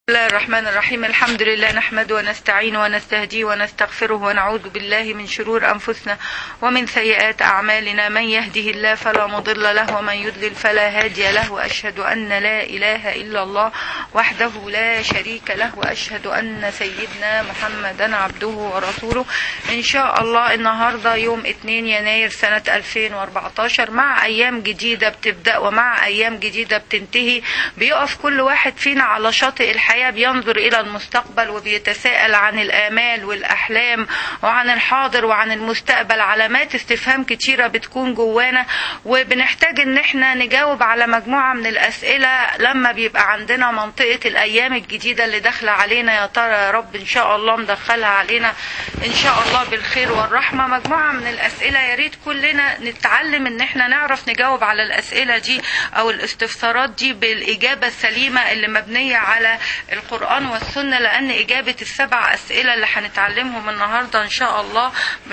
بسم الله الرحمن الرحيم. الحمد لله نحمده ونستعينه ونستهديه ونستغفره ونعوذ بالله من شرور أنفسنا ومن سيئات أعمالنا. من يهده الله فلا مضل له ومن يضلل فلا هادي له، وأشهد أن لا إله إلا الله وحده لا شريك له، وأشهد أن سيدنا محمدا عبده ورسوله. إن شاء الله النهاردة يوم 2 يناير سنة 2014، مع أيام جديدة بتبدأ ومع أيام جديدة بتنتهي. بيقف كل واحد فينا على شاطئ الحياة بينظر إلى المستقبل وبيتساءل عن الآمال والأحلام وعن الحاضر وعن المستقبل. علامات استفهام كتيرة بتكون جوانا، وبنحتاج إن احنا نجاوب على مجموعة من الأسئلة لما بيبقى عندنا منطقة الأيام الجديدة اللي داخلة علينا. يا ترى يا رب إن شاء الله مدخلها علينا إن شاء الله بالخير والرحمة. مجموعة من الأسئلة يا ريت كلنا نتعلم إن احنا نعرف نجاوب على الأسئلة دي أو الاستفسارات دي بالإجابة السليمة اللي مبنية على القرآن والسنة، لأن إجابة ال7 أسئلة اللي هنتعلمهم النهاردة إن شاء الله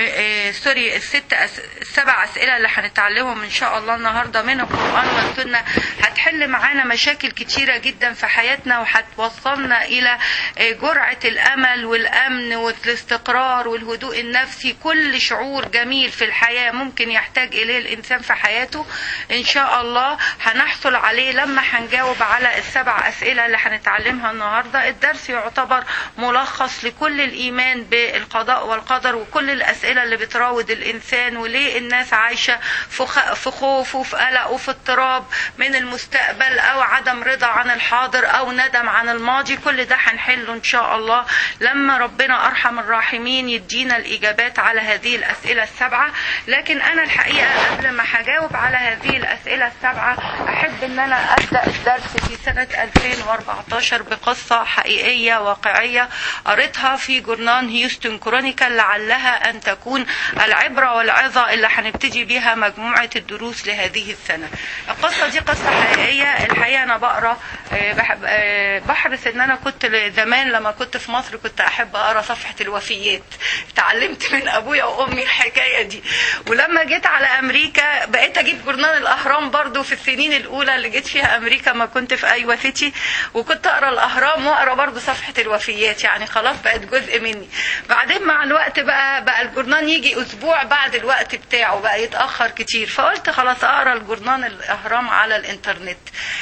ال7 أسئلة اللي هنتعلمهم إن شاء الله النهاردة من القرآن والسنة هتحل معانا مشاكل كتيرة جدا في حياتنا، وهتوصلنا إلى جرعة الأمل والأمن والاستقرار والهدوء النفسي. كل شعور جميل في الحياة ممكن يحتاج إليه الإنسان في حياته إن شاء الله هنحصل عليه لما هنجاوب على ال7 أسئلة اللي هنتعلمها النهاردة. الدرس يعتبر ملخص لكل الإيمان بالقضاء والقدر وكل الأسئلة اللي بتراود الإنسان، وليه الناس عايشة في خوف وفي قلق وفي اضطراب من المستقبل، أو عدم رضا عن الحاضر، أو ندم عن الماضي. كل ده هنحله إن شاء الله لما ربنا أرحم الراحمين يدينا الإجابات على هذه الأسئلة ال7. لكن أنا الحقيقة قبل ما هجاوب على هذه الأسئلة ال7 أحب أن أنا أبدأ الدرس في سنة 2014 بقصة حقيقية واقعية قريتها في جورنال هيوستن كرونيكال، لعلها أن تكون العبرة والعظة اللي هنبتدي بها مجموعة الدروس لهذه السنة. القصة دي قصة حقيقية. الحقيقة أنا بقرأ بحرص أن أنا كنت زمان لما كنت في مصر كنت أحب أقرأ صفحة الوفيات. تعلمت من أبويا وأمي الحكاية دي، ولما جيت على أمريكا بقيت أجيب جورنال الأهرام برضو في السنين الأولى اللي جيت فيها أمريكا ما كنت في أي وفتي، وكنت أقرأ الأهرام وأقرأ برضو صفحة الوفيات، يعني خلاص بقت جزء مني. بعدين مع الوقت بقى الجورنال يجي أسبوع بعد الوقت بتاعه، بقى يتأخر كتير، فقلت خلاص أقرأ الجورنال الأهرام على الإنترنت.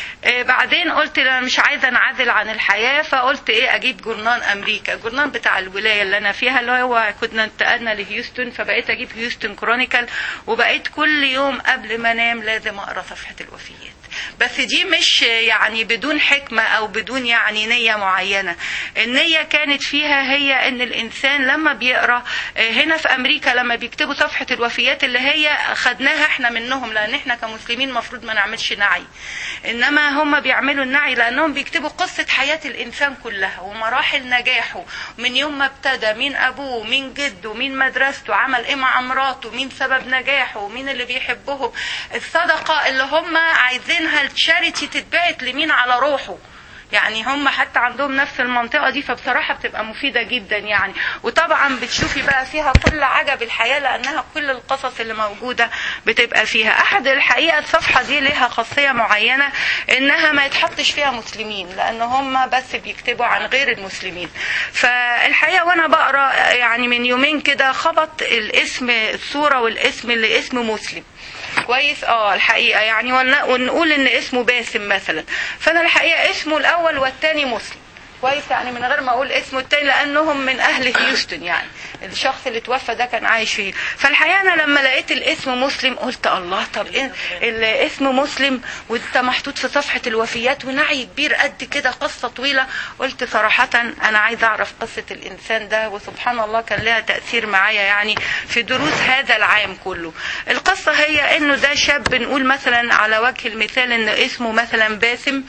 بعدين قلت أنا مش عايزة أنعزل عن الحياة، فقلت أجيب جورنال أمريكا، الجورنال بتاع الولاية اللي أنا فيها اللي هو كنا انتقلنا لهيوستن، فبقيت أجيب هيوستن كرونيكال، وبقيت كل يوم قبل ما أنام لازم أقرأ صفحة الوفيات. بس دي مش يعني بدون حكمة أو بدون يعني نية معينة. النية كانت فيها هي أن الإنسان لما بيقرأ هنا في أمريكا لما بيكتبوا صفحة الوفيات اللي هي خدناها احنا منهم، لأن احنا كمسلمين مفروض ما نعملش نعي، إنما هم بيعملوا النعي لأنهم بيكتبوا قصة حياة الإنسان كلها ومراحل نجاحه من يوم ما ابتدى، مين أبوه، مين جده، مين مدرسته، عمل إيه مع مراته، مين سبب نجاحه، مين اللي بيحبهم، الصدقة اللي هم عايزينها التشاريتي تتبعت لمين على روحه. يعني هم حتى عندهم نفس المنطقة دي، فبصراحة بتبقى مفيدة جدا يعني. وطبعا بتشوفي بقى فيها كل عجب الحياة، لأنها كل القصص اللي موجودة بتبقى فيها. أحد الحقيقة الصفحة دي لها خاصية معينة إنها ما يتحطش فيها مسلمين، لأن هم بس بيكتبوا عن غير المسلمين. فالحقيقة وأنا بقرأ يعني من يومين كده خبط الاسم الصورة والاسم اللي اسم مسلم كويس الحقيقة يعني، ونقول ان اسمه باسم مثلا، فانا الحقيقة اسمه الاول والتاني مسلم كويس، يعني من غير ما اقول اسمه التاني لانهم من اهل هيوستن، يعني الشخص اللي توفى ده كان عايش فيه. فالحقيقة انا لما لقيت الاسم مسلم قلت الله، طب الاسم مسلم وانت محطوط في صفحة الوفيات ونعي كبير قد كده، قصة طويلة. قلت صراحة انا عايزة اعرف قصة الانسان ده، وسبحان الله كان لها تأثير معايا يعني في دروس هذا العام كله. القصة هي انه ده شاب، نقول مثلا على وجه المثال ان اسمه مثلا باسم،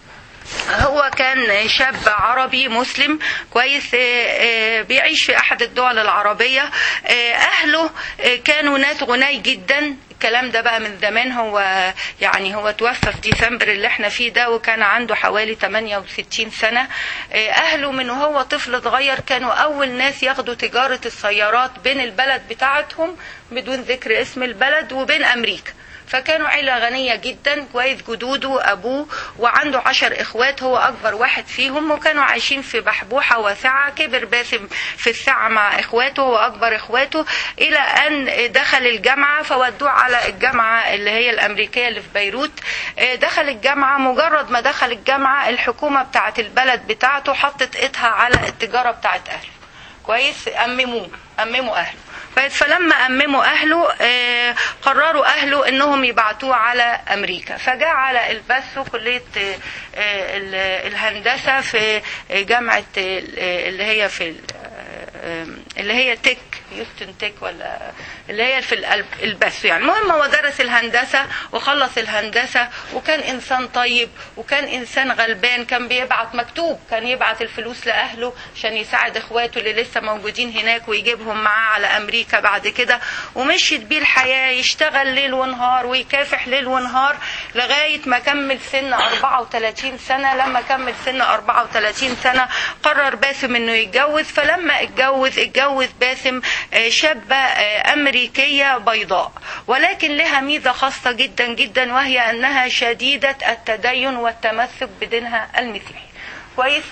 هو كان شاب عربي مسلم كويس، بيعيش في احد الدول العربية. اهله كانوا ناس غني جدا. الكلام ده بقى من زمان، هو توفى في ديسمبر اللي احنا فيه ده، وكان عنده حوالي 68 سنة. اهله من هو طفل صغير كانوا اول ناس ياخدوا تجارة السيارات بين البلد بتاعتهم بدون ذكر اسم البلد وبين امريكا. فكانوا عيلة غنية جدا كويس، جدوده أبوه وعنده 10 إخوات، هو أكبر واحد فيهم، وكانوا عايشين في بحبوحة وسعة. كبر باسم في السعة مع إخواته وأكبر إخواته إلى أن دخل الجامعة، فودوه على الجامعة اللي هي الأمريكية اللي في بيروت. دخل الجامعة، مجرد ما دخل الجامعة الحكومة بتاعت البلد بتاعته حطت إيدها على التجارة بتاعت أهله كويس، أمموا أهله. فلما أمموا أهله قرروا أهله أنهم يبعتوه على أمريكا، فجاء على الباسو كلية الهندسة في جامعة اللي هي تك يوستن تك، ولا اللي هي في الباسو يعني. المهم هو درس الهندسة وخلص الهندسة، وكان إنسان طيب وكان إنسان غلبان، كان بيبعت مكتوب، كان يبعت الفلوس لأهله عشان يساعد إخواته اللي لسه موجودين هناك ويجيبهم معاه على أمريكا بعد كده. ومشيت بيه الحياة، يشتغل ليل ونهار ويكافح ليل ونهار لغاية ما كمل سن 34 سنة. لما كمل سن 34 سنة قرر باسم انه يتجوز. فلما اتجوز باسم شابة أمريكية بيضاء، ولكن لها ميزة خاصة جدا جدا، وهي أنها شديدة التدين والتمسك بدينها المسيحي كويس.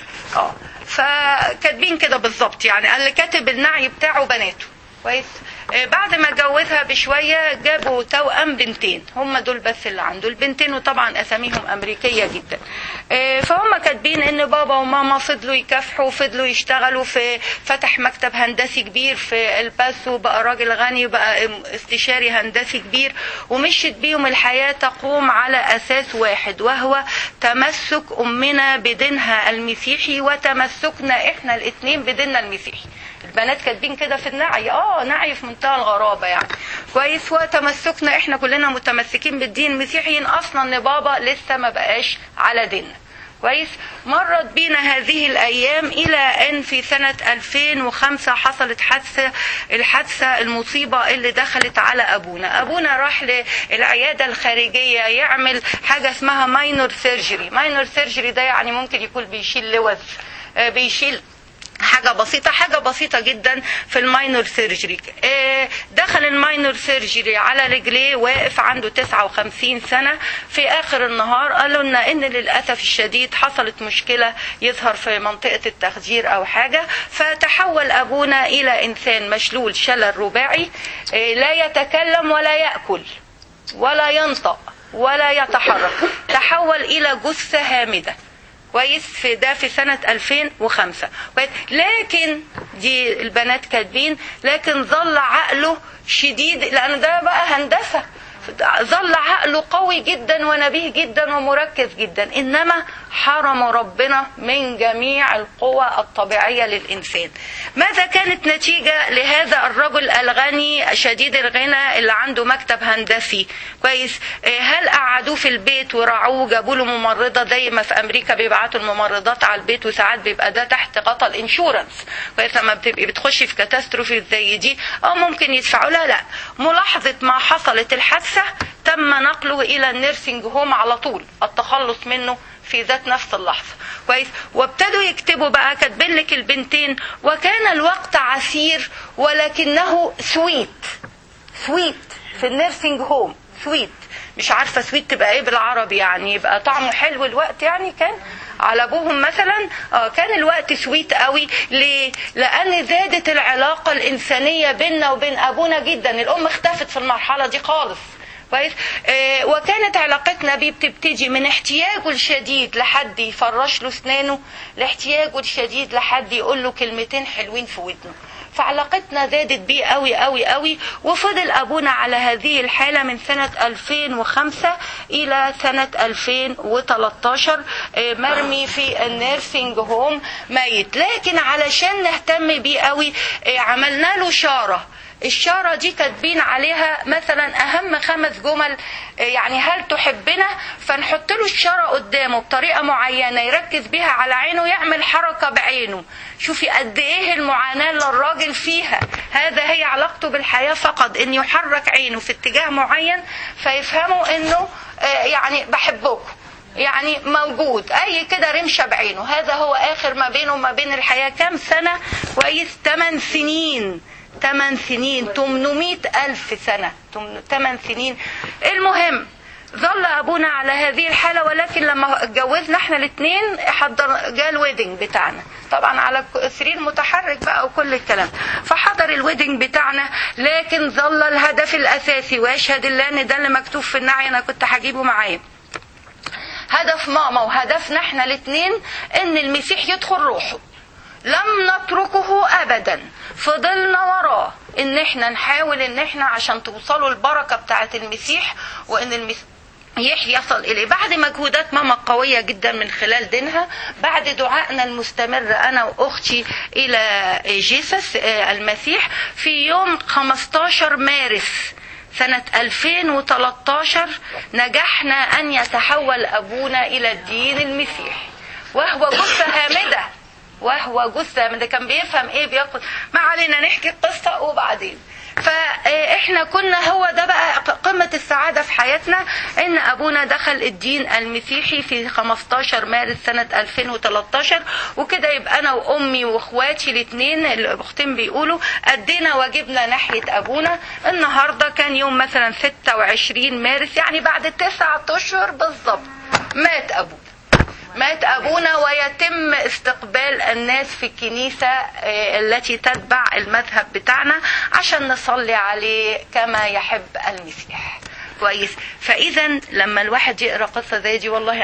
فكاتبين كده بالظبط يعني، اللي كاتب النعي بتاعه بناته كويس. بعد ما اتجوزها بشوية جابوا توأم بنتين، هم دول بس اللي عنده البنتين، وطبعا أساميهم أمريكية جدا. فهم كاتبين ان بابا وماما فضلوا يكافحوا وفضلوا يشتغلوا، فتح مكتب هندسي كبير في الباسو، بقى راجل غني، بقى استشاري هندسي كبير، ومشيت بيهم الحياة تقوم على أساس واحد، وهو تمسك أمنا بدينها المسيحي وتمسكنا احنا الاثنين بديننا المسيحي. البنات كاتبين كده في النعي، نعي في منتهى الغرابة يعني كويس. وتمسكنا احنا كلنا متمسكين بالدين المسيحي، اصلا ان بابا لسه ما بقاش على ديننا كويس. مرت بينا هذه الايام الى ان في سنة 2005 حصلت الحادثة المصيبة اللي دخلت على ابونا راح للعيادة الخارجية يعمل حاجة اسمها ماينور سيرجري. ده يعني ممكن يكون بيشيل لوز، بيشيل حاجة بسيطة جدا في الماينور سيرجري. دخل الماينور سيرجري على رجليه، واقف عنده 59 سنة. في آخر النهار قالوا لنا إن للأسف الشديد حصلت مشكلة يظهر في منطقة التخدير أو حاجة، فتحول أبونا إلى إنسان مشلول شلل رباعي، لا يتكلم ولا يأكل ولا ينطق ولا يتحرك، تحول إلى جثة هامدة كويس. في سنة 2005 كويس. لكن دي البنات كاتبين، لكن ظل عقله شديد، لأن ده بقى هندسة، ظل عقله قوي جدا ونبيه جدا ومركز جدا، إنما حرم ربنا من جميع القوى الطبيعية للإنسان. ماذا كانت نتيجة لهذا الرجل الغني شديد الغنى اللي عنده مكتب هندسي كويس؟ هل قعدوه في البيت ورعوه، جابوا له ممرضة زي ما في أمريكا بيبعتوا الممرضات على البيت، وساعات بيبقى ده تحت غطاء الانشورنس كويس، لما بتبقي بتخشي في كاتاستروفي زي دي ممكن يدفعوا لها. لا، ملاحظة ما حصلت الحادثة تم نقله إلى النيرسينج هوم على طول، التخلص منه في ذات نفس اللحظة كويس. وابتدوا يكتبوا بقى، كاتبين لك البنتين: وكان الوقت عسير ولكنه سويت في النيرسينج هوم. سويت، مش عارفة سويت تبقى ايه بالعربي، يعني يبقى طعمه حلو الوقت، يعني كان على ابوهم مثلا كان الوقت سويت قوي. ليه؟ لان زادت العلاقة الانسانية بيننا وبين ابونا جدا. الام اختفت في المرحلة دي خالص كويس. وكانت علاقتنا بيه بتبتدي من احتياجه الشديد لحد يفرش له اسنانه، لاحتياجه الشديد لحد يقول له كلمتين حلوين في ودنه. فعلاقتنا زادت بيه قوي قوي قوي، وفضل ابونا على هذه الحالة من سنة 2005 الى سنة 2013 مرمي في النيرسينج هوم ميت. لكن علشان نهتم بيه قوي عملنا له شارة. الشارة دي كاتبين عليها مثلا اهم 5 جمل، يعني هل تحبنا؟ فنحط له الشارة قدامه بطريقة معينة يركز بيها على عينه، يعمل حركة بعينه. شوفي قد ايه المعاناة اللي الراجل فيها. هذا هي علاقته بالحياة فقط، ان يحرك عينه في اتجاه معين فيفهموا انه يعني بحبكم، يعني موجود، اي كده رمشة بعينه. هذا هو اخر ما بينه وما بين الحياة. كم سنة كويس؟ 8 سنين 800,000 سنة 8 سنين المهم ظل ابونا على هذه الحالة، ولكن لما اتجوزنا احنا الاثنين جاء الويدنج بتاعنا، طبعا على سرير متحرك بقى وكل الكلام، فحضر الويدنج بتاعنا. لكن ظل الهدف الاساسي، واشهد الله ان ده اللي مكتوب في النعي، انا كنت هجيبه معايا، هدف ماما وهدفنا احنا الاثنين ان المسيح يدخل روحه. لم نتركه ابدا، فضلنا وراه ان احنا نحاول ان احنا عشان توصلوا البركة بتاعة المسيح، وان المسيح يصل إليه. بعد مجهودات ماما قوية جدا من خلال دينها، بعد دعائنا المستمر أنا وأختي إلى جيسس المسيح، في يوم 15 مارس سنة 2013 نجحنا أن يتحول أبونا إلى الدين المسيحي، وهو جثة هامدة، كان بيفهم إيه بياخد. ما علينا نحكي القصة وبعدين. فاحنا كنا، هو ده بقى قمة السعادة في حياتنا، ان ابونا دخل الدين المسيحي في 15 مارس سنة 2013، وكده يبقى انا وامي واخواتي الاثنين الاختين بيقولوا ادينا واجبنا ناحية ابونا. النهاردة كان يوم مثلا 26 مارس، يعني بعد 9 اشهر بالضبط مات أبونا، ويتم استقبال الناس في الكنيسة التي تتبع المذهب بتاعنا عشان نصلي عليه كما يحب المسيح. كويس. فإذا لما الواحد يقرأ قصة زي دي، والله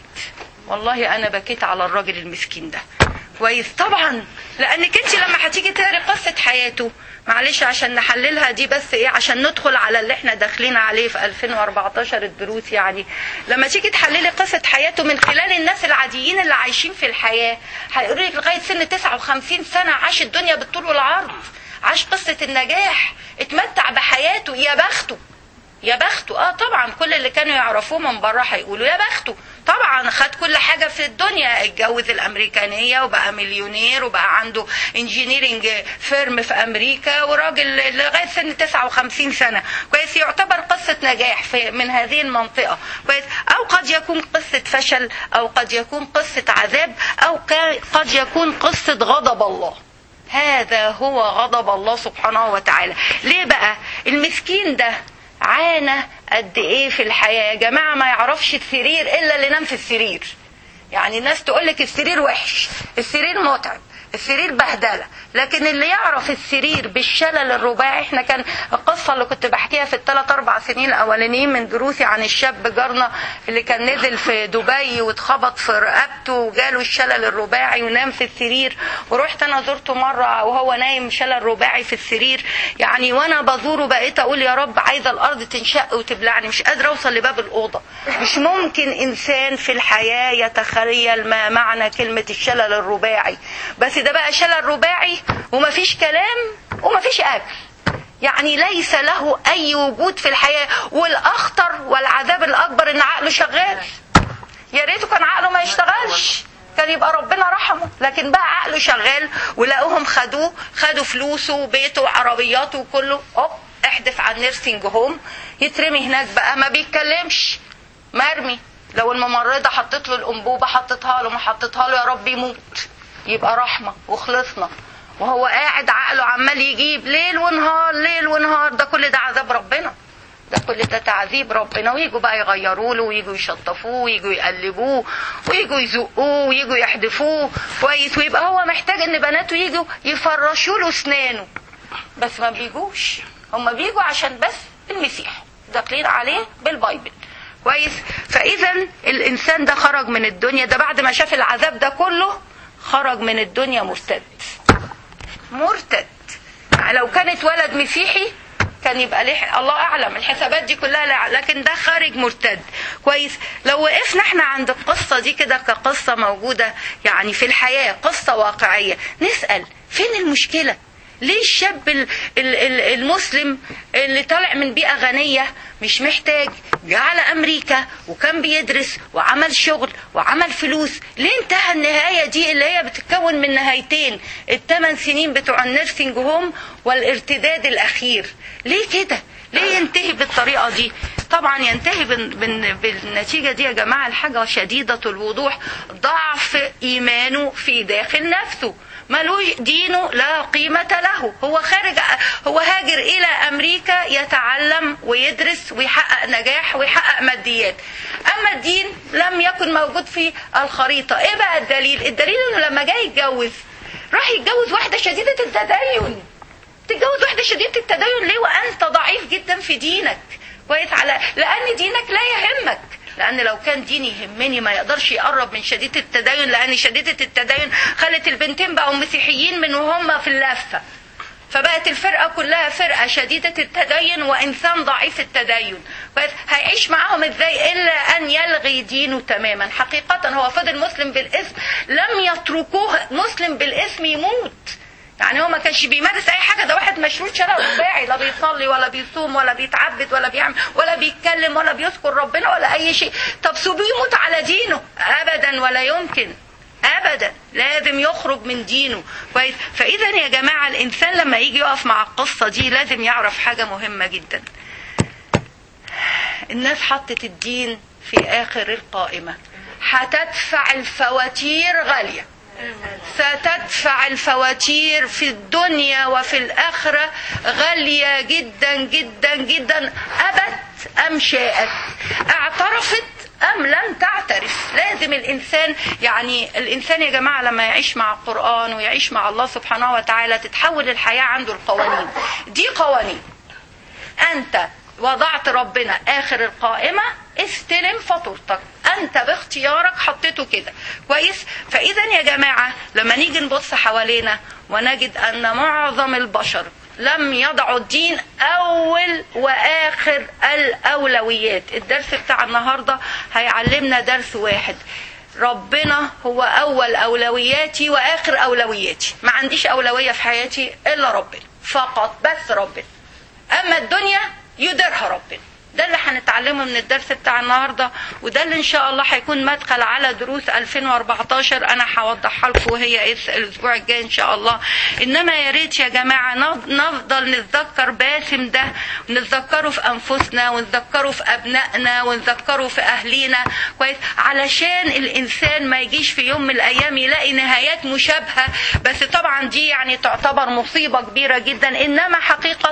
أنا بكيت على الراجل المسكين ده. كويس. طبعا لأنك انت لما هتيجي تقري قصة حياته، معلش عشان نحللها دي بس ايه، عشان ندخل على اللي احنا داخلين عليه في 2014 الدروس. يعني لما تيجي تحللي قصة حياته من خلال الناس العاديين اللي عايشين في الحياة، هيقولوا لك لغاية سن 59 سنة عاش الدنيا بالطول والعرض، عاش قصة النجاح، اتمتع بحياته. يا بخته. طبعا كل اللي كانوا يعرفوه من بره هيقولوا يا بخته. طبعا خد كل حاجة في الدنيا، اتجوز الامريكانية وبقى مليونير وبقى عنده انجينيرنج فيرم في امريكا، وراجل لغاية سن 59 سنة. كويس. يعتبر قصة نجاح من هذه المنطقة. كويس. او قد يكون قصة فشل، او قد يكون قصة عذاب، او قد يكون قصة غضب الله. هذا هو غضب الله سبحانه وتعالى. ليه بقى المسكين ده عانى قد ايه في الحياة يا جماعة؟ ما يعرفش السرير الا اللي نام في السرير. يعني الناس تقولك السرير وحش، السرير متعب، السرير بهدلة، لكن اللي يعرف السرير بالشلل الرباعي. احنا كان القصة اللي كنت بحكيها في ال3-4 سنين الاولانيين من دروسي عن الشاب جارنا اللي كان نزل في دبي واتخبط في رقبته وجاله الشلل الرباعي ونام في السرير، ورحت انا زرته مرة وهو نايم شلل رباعي في السرير. يعني وانا بزوره بقيت اقول يا رب عايزة الارض تنشق وتبلعني، مش قادرة اوصل لباب الاوضة. مش ممكن انسان في الحياة يتخيل ما معنى كلمة الشلل الرباعي. بس ده بقى شلل رباعي ومفيش كلام ومفيش اكل، يعني ليس له اي وجود في الحياة. والاخطر والعذاب الاكبر ان عقله شغال. يا ريته كان عقله ما يشتغلش، كان يبقى ربنا رحمه، لكن بقى عقله شغال. ولقوهم خدوا فلوسه وبيته وعربياته وكله، احدث عن نيرسينج هوم، يترمي هناك بقى ما بيتكلمش، مرمي. لو الممرضة حطت له الانبوبة حطتها له، ما حطتها له يا رب يموت، يبقى رحمة وخلصنا. وهو قاعد عقله عمال يجيب ليل ونهار. ده كل ده عذاب ربنا، ده كل ده تعذيب ربنا. ويجوا بقى يغيروا له، ويجوا يشطفوه، ويجوا يقلبوه، ويجوا يزقوه، ويجوا يحدفوه. كويس. ويبقى هو محتاج ان بناته يجوا يفرشوا له اسنانه، بس ما بيجوش. هم بيجوا عشان بس المسيح داخلين عليه بالبايبل. كويس. فاذا الانسان ده خرج من الدنيا ده بعد ما شاف العذاب ده كله، خرج من الدنيا مرتد. لو كانت ولد مسيحي كان يبقى ليه الله اعلم الحسابات دي كلها، لا، لكن ده خارج مرتد. كويس. لو وقفنا احنا عند القصة دي كده كقصة موجودة يعني في الحياة، قصة واقعية، نسأل فين المشكلة؟ ليه الشاب المسلم اللي طالع من بيئة غنية مش محتاج جه على أمريكا وكان بيدرس وعمل شغل وعمل فلوس، ليه انتهى النهاية دي اللي هي بتتكون من نهايتين، ال8 سنين بتوع النيرسينج هوم والارتداد الأخير؟ ليه كده؟ ليه ينتهي بالطريقة دي؟ طبعا ينتهي بالنتيجة دي يا جماعة الحاجة شديدة الوضوح، ضعف إيمانه في داخل نفسه، ملوش دينه لا قيمة له، هو هاجر إلى أمريكا يتعلم ويدرس ويحقق نجاح ويحقق ماديات، أما الدين لم يكن موجود في الخريطة. إيه بقى الدليل؟ الدليل إنه لما جاي يتجوز راح يتجوز واحدة شديدة التدين. تتجوز واحدة شديدة التدين ليه وأنت ضعيف جدا في دينك؟ كويس، لأن دينك لا يهمك. لأن لو كان ديني يهمني ما يقدرش يقرب من شديدة التدين، لأن شديدة التدين خلت البنتين بقوا مسيحيين من وهم في اللفة، فبقت الفرقة كلها فرقة شديدة التدين وإنسان ضعيف التدين. هيعيش معاهم إزاي إلا أن يلغي دينه تماما؟ حقيقة هو فضل مسلم بالاسم، لم يتركوه مسلم بالاسم يموت. يعني هو ما كانش بيمارس اي حاجه، ده واحد مشروط شرع رباعي، لا بيصلي ولا بيصوم ولا بيتعبد ولا بيعمل ولا بيتكلم ولا بيذكر ربنا ولا اي شيء. طب سيبوه يموت على دينه؟ ابدا ولا يمكن، ابدا، لازم يخرج من دينه. كويس. فاذا يا جماعه الانسان لما يجي يقف مع القصه دي لازم يعرف حاجه مهمه جدا. الناس حطت الدين في اخر القائمه، هتدفع الفواتير غاليه، ستدفع الفواتير في الدنيا وفي الآخرة غالية جدا جدا جدا، أبت أم شاءت، اعترفت أم لم تعترف. لازم الإنسان الإنسان يا جماعة لما يعيش مع القرآن ويعيش مع الله سبحانه وتعالى تتحول الحياة عنده القوانين دي. قوانين أنت وضعت ربنا آخر القائمة، استلم فاتورتك، أنت باختيارك حطيته كده. كويس. فإذا يا جماعة لما نيجي نبص حوالينا ونجد أن معظم البشر لم يضعوا الدين أول وآخر الأولويات. الدرس بتاع النهاردة هيعلمنا درس واحد: ربنا هو أول أولوياتي وآخر أولوياتي، ما عنديش أولوية في حياتي إلا ربنا فقط، بس ربنا. أما الدنيا يديرها ربنا. ده اللي هنتعلمه من الدرس بتاع النهارده، وده اللي ان شاء الله هيكون مدخل على دروس 2014 انا هوضحها لكم وهي الاسبوع الجاي ان شاء الله. انما يا ريت يا جماعه نفضل نتذكر باسم ده، ونتذكره في انفسنا ونتذكره في ابنائنا ونتذكره في اهلينا. كويس. علشان الانسان ما يجيش في يوم من الايام يلاقي نهايات مشابهه. بس طبعا دي تعتبر مصيبه كبيره جدا. انما حقيقه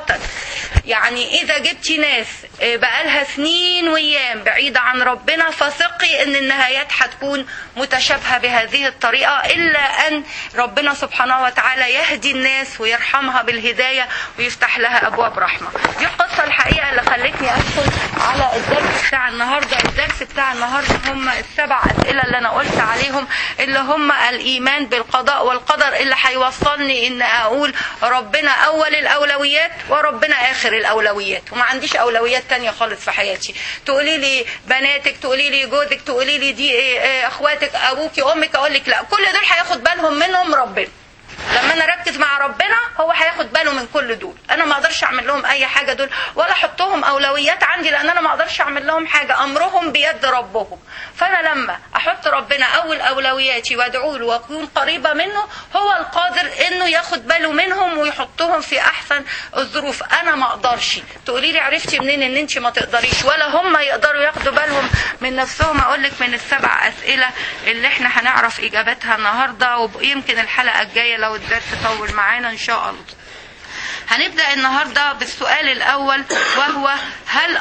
اذا جبتي ناس بقالها سنين وايام بعيدة عن ربنا، فثقي ان النهايات هتكون متشابهة بهذه الطريقة، الا ان ربنا سبحانه وتعالى يهدي الناس ويرحمها بالهداية ويفتح لها ابواب رحمة. دي القصة الحقيقة اللي خلتني ادخل على الدرس بتاع النهاردة. الدرس بتاع النهاردة هم السبع اسئلة اللي انا قلت عليهم، اللي هم الايمان بالقضاء والقدر، اللي هيوصلني ان اقول ربنا اول الاولويات وربنا اخر الاولويات، وما عنديش اولويات تانية خالص في حياتي. تقولي لي بناتك، تقولي لي جوزك، تقولي لي دي اخواتك، ابوكي، امك، اقول لك لا، كل دول هياخد بالهم منهم ربنا. لما انا اركز مع ربنا هو هياخد باله من كل دول. انا ما اقدرش اعمل لهم اي حاجه دول، ولا احطهم اولويات عندي، لان انا ما اقدرش اعمل لهم حاجه، امرهم بيد ربهم. فانا لما احط ربنا اول اولوياتي وادعو له واكون قريبه منه، هو القادر انه ياخد باله منهم ويحطهم في احسن الظروف. انا ما اقدرش. تقولي لي عرفتي منين ان انت ما تقدريش؟ ولا هم يقدروا ياخدوا بالهم من نفسهم. اقول لك من السبع اسئله اللي احنا هنعرف اجابتها النهارده، ويمكن الحلقه الجايه لو الدرس طول معانا ان شاء الله. هنبدأ النهاردة بالسؤال الأول، وهو هل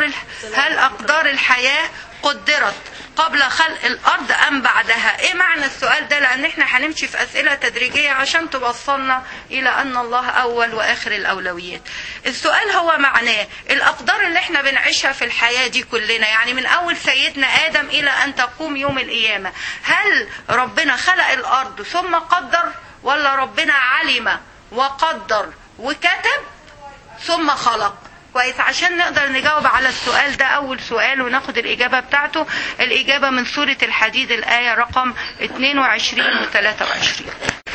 أقدار الحياة قدرت قبل خلق الأرض أم بعدها؟ إيه معنى السؤال ده؟ لأن إحنا هنمشي في أسئلة تدريجية عشان توصلنا إلى أن الله أول وآخر الأولويات. السؤال هو معناه الأقدار اللي إحنا بنعيشها في الحياة دي كلنا، من أول سيدنا آدم إلى أن تقوم يوم القيامة، هل ربنا خلق الأرض ثم قدر، ولا ربنا علم وقدر وكتب ثم خلق؟ كويس. عشان نقدر نجاوب على السؤال ده، أول سؤال وناخد الإجابة بتاعته، الإجابة من سورة الحديد الآية رقم 22 و 23.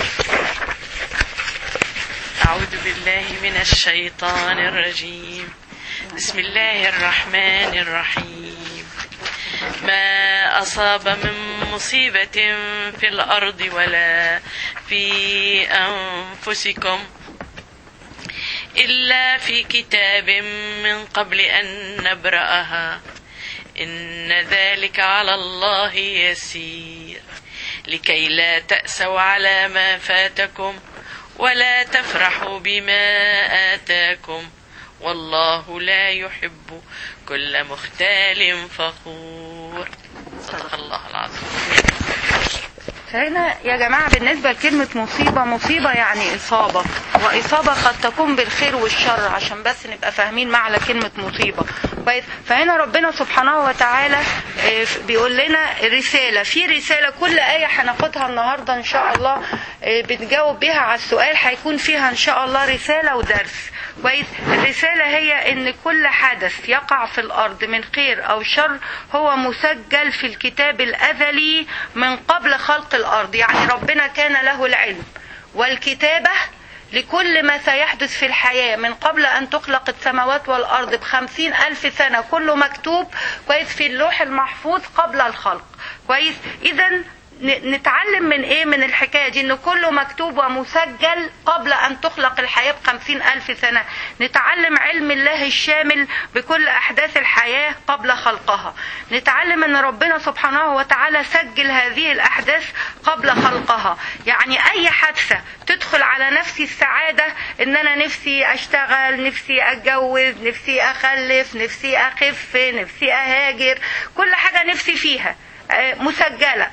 أعوذ بالله من الشيطان الرجيم. بسم الله الرحمن الرحيم. ما أصاب من مصيبة في الأرض ولا في أنفسكم إلا في كتاب من قبل أن نبرأها إن ذلك على الله يسير لكي لا تأسوا على ما فاتكم ولا تفرحوا بما آتاكم والله لا يحب كل مختال فخور. صدق الله العظيم. هنا يا جماعة بالنسبة لكلمة مصيبة، مصيبة يعني إصابة، وإصابة قد تكون بالخير والشر، عشان بس نبقى فاهمين معنى كلمة مصيبة. فهنا ربنا سبحانه وتعالى بيقول لنا رسالة، في رسالة كل آية هناخدها النهاردة إن شاء الله بنجاوب بها على السؤال، هيكون فيها إن شاء الله رسالة ودرس. كويس. الرسالة هي ان كل حدث يقع في الارض من خير او شر هو مسجل في الكتاب الازلي من قبل خلق الارض. يعني ربنا كان له العلم والكتابة لكل ما سيحدث في الحياة من قبل ان تخلق السماوات والارض ب50,000 سنة، كله مكتوب كويس في اللوح المحفوظ قبل الخلق. كويس. اذا نتعلم من ايه من الحكاية دي؟ انه كله مكتوب ومسجل قبل ان تخلق الحياة ب50,000 سنة. نتعلم علم الله الشامل بكل احداث الحياة قبل خلقها. نتعلم ان ربنا سبحانه وتعالى سجل هذه الاحداث قبل خلقها. يعني اي حادثة تدخل على نفسي السعادة، ان انا نفسي اشتغل، نفسي اتجوز، نفسي اخلف، نفسي اخف، نفسي اهاجر، كل حاجة نفسي فيها مسجلة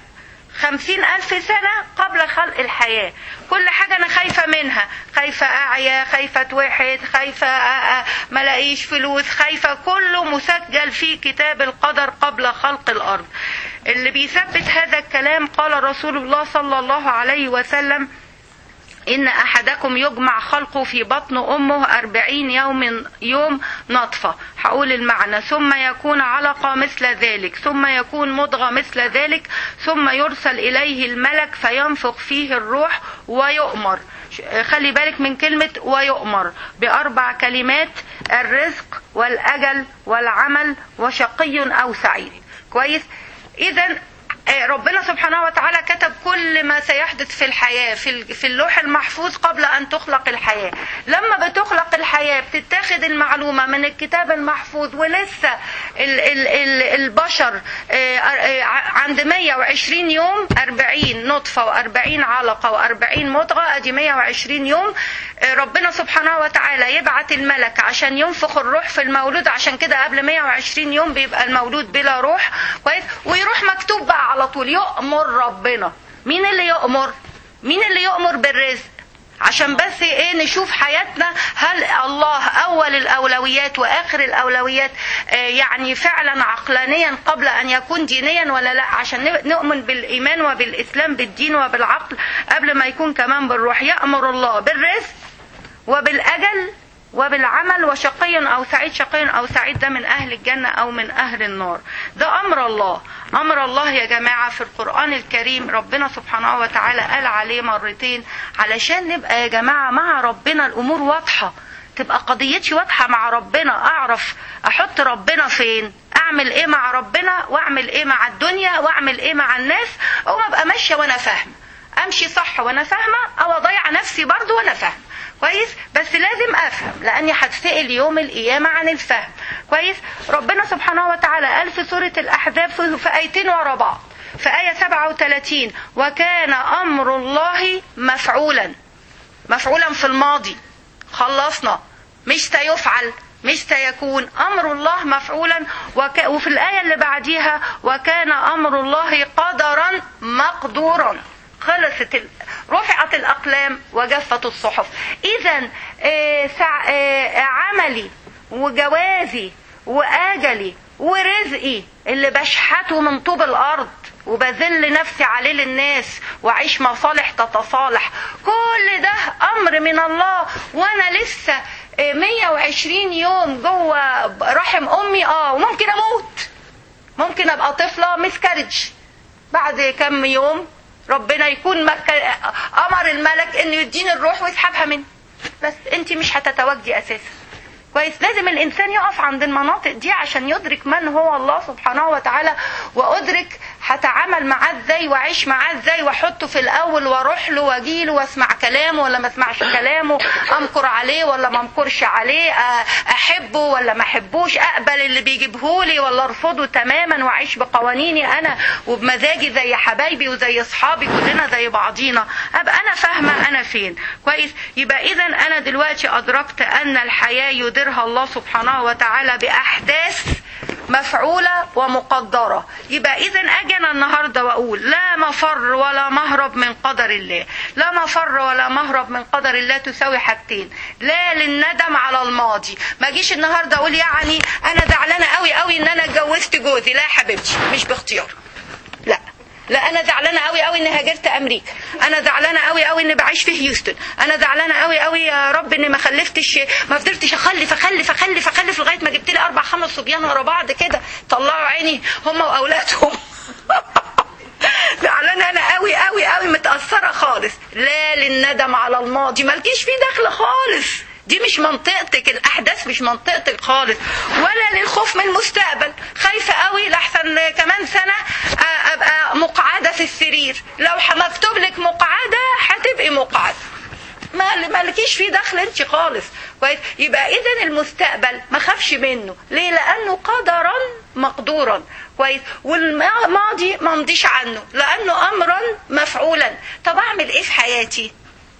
50,000 سنة قبل خلق الحياة. كل حاجة أنا خايفة منها، خايفة أعيا، خايفة اتوحد، خايفة ملاقيش فلوس، خايفة، كله مسجل في كتاب القدر قبل خلق الأرض. اللي بيثبت هذا الكلام قال رسول الله صلى الله عليه وسلم: إن أحدكم يجمع خلقه في بطن أمه 40 يوم نطفة. هقول المعنى: ثم يكون علقة مثل ذلك، ثم يكون مضغة مثل ذلك، ثم يرسل إليه الملك فينفخ فيه الروح ويؤمر. خلي بالك من كلمة ويؤمر، ب4 كلمات: الرزق والأجل والعمل وشقي أو سعيد. كويس. إذن ربنا سبحانه وتعالى كتب كل ما سيحدث في الحياة في اللوح المحفوظ قبل أن تخلق الحياة. لما بتخلق الحياة بتتاخد المعلومة من الكتاب المحفوظ، ولسه البشر عند 120 يوم، 40 نطفة و40 علقة و40 مضغة، ادي 120 يوم. ربنا سبحانه وتعالى يبعت الملك عشان ينفخ الروح في المولود، عشان كده قبل 120 يوم بيبقى المولود بلا روح. كويس. ويروح مكتوب بقى على طول يؤمر ربنا. مين اللي يؤمر؟ مين اللي يؤمر بالرزق؟ عشان بس ايه نشوف حياتنا، هل الله اول الاولويات واخر الاولويات يعني فعلا عقلانيا قبل ان يكون دينيا ولا لا، عشان نؤمن بالايمان وبالاسلام بالدين وبالعقل قبل ما يكون كمان بالروح. يأمر الله بالرزق وبالاجل وبالعمل وشقي أو سعيد. شقي أو سعيد ده من أهل الجنة أو من أهل النار. ده أمر الله. أمر الله يا جماعة في القرآن الكريم ربنا سبحانه وتعالى قال عليه مرتين، علشان نبقى يا جماعة مع ربنا الأمور واضحة، تبقى قضيتي واضحة مع ربنا، أعرف أحط ربنا فين، أعمل إيه مع ربنا وأعمل إيه مع الدنيا وأعمل إيه مع الناس، أو ما أبقى ماشية وأنا فاهمة، أمشي صح وأنا فاهمة، أو أضيع نفسي برضو وأنا فاهمة. كويس. بس لازم افهم، لاني هتسأل يوم القيامة عن الفهم. كويس. ربنا سبحانه وتعالى قال في سورة الاحزاب في ايتين ورا بعض، في آية 37: وكان امر الله مفعولا. مفعولا في الماضي، خلصنا، مش سيفعل، مش سيكون، امر الله مفعولا. وفي الآية اللي بعديها: وكان امر الله قدرا مقدورا. خلصت، رفعت الأقلام وجفت الصحف. إذن عملي وجوازي وآجلي ورزقي اللي بشحته من طوب الأرض وبذل نفسي عليه للناس وعيش مصالح تتصالح، كل ده أمر من الله. وأنا لسه 120 يوم جوه رحم أمي، وممكن أموت، ممكن أبقى طفلة مسكرج. بعد كم يوم ربنا يكون أمر الملك إنه يديني الروح ويسحبها مني، بس أنت مش هتتواجدي أساسا. كويس. لازم الإنسان يقف عند المناطق دي عشان يدرك من هو الله سبحانه وتعالى، وأدرك هتعامل معاه ازاي واعيش معاه ازاي واحطه في الاول واروح له واجيله واسمع كلامه ولا ما اسمعش كلامه، امكر عليه ولا ما امكرش عليه، احبه ولا ما احبوش، اقبل اللي بيجيبهولي ولا ارفضه تماما واعيش بقوانيني انا وبمزاجي زي حبايبي وزي اصحابي كلنا زي بعضينا، ابقى انا فاهمه انا فين. كويس. يبقى اذا انا دلوقتي ادركت ان الحياه يديرها الله سبحانه وتعالى باحداث مفعولة ومقدرة. يبقى إذن أجي أنا النهاردة وأقول لا مفر ولا مهرب من قدر الله. لا مفر ولا مهرب من قدر الله تساوي حاجتين، لا للندم على الماضي. ما أجيش النهاردة أقول يعني أنا زعلانة قوي قوي إن أنا اتجوزت جوزي. لا يا حبيبتي، مش باختيار. لا انا زعلانه قوي قوي اني هاجرت امريكا، انا زعلانه قوي قوي اني بعيش في هيوستن، انا زعلانه قوي قوي يا رب اني ما فضلتش اخلف لغايه ما جبت لي 4 5 صبيان ورا بعض كده طلعوا عيني هم واولادهم. زعلانه انا قوي قوي قوي متاثره خالص. لا للندم على الماضي، مالكيش فيه دخل خالص، دي مش منطقتك، الاحداث مش منطقتك خالص. ولا للخوف من المستقبل، خايفه قوي لحسن كمان سنه ابقى مقعده في السرير، لو مكتوب لك مقعده هتبقي مقعده، مالكيش فيه دخل انت خالص. كويس. يبقى اذا المستقبل ما خافش منه. ليه؟ لانه قدرا مقدورا. كويس. والماضي ما مضيش عنه لانه امرا مفعولا. طب اعمل ايه في حياتي؟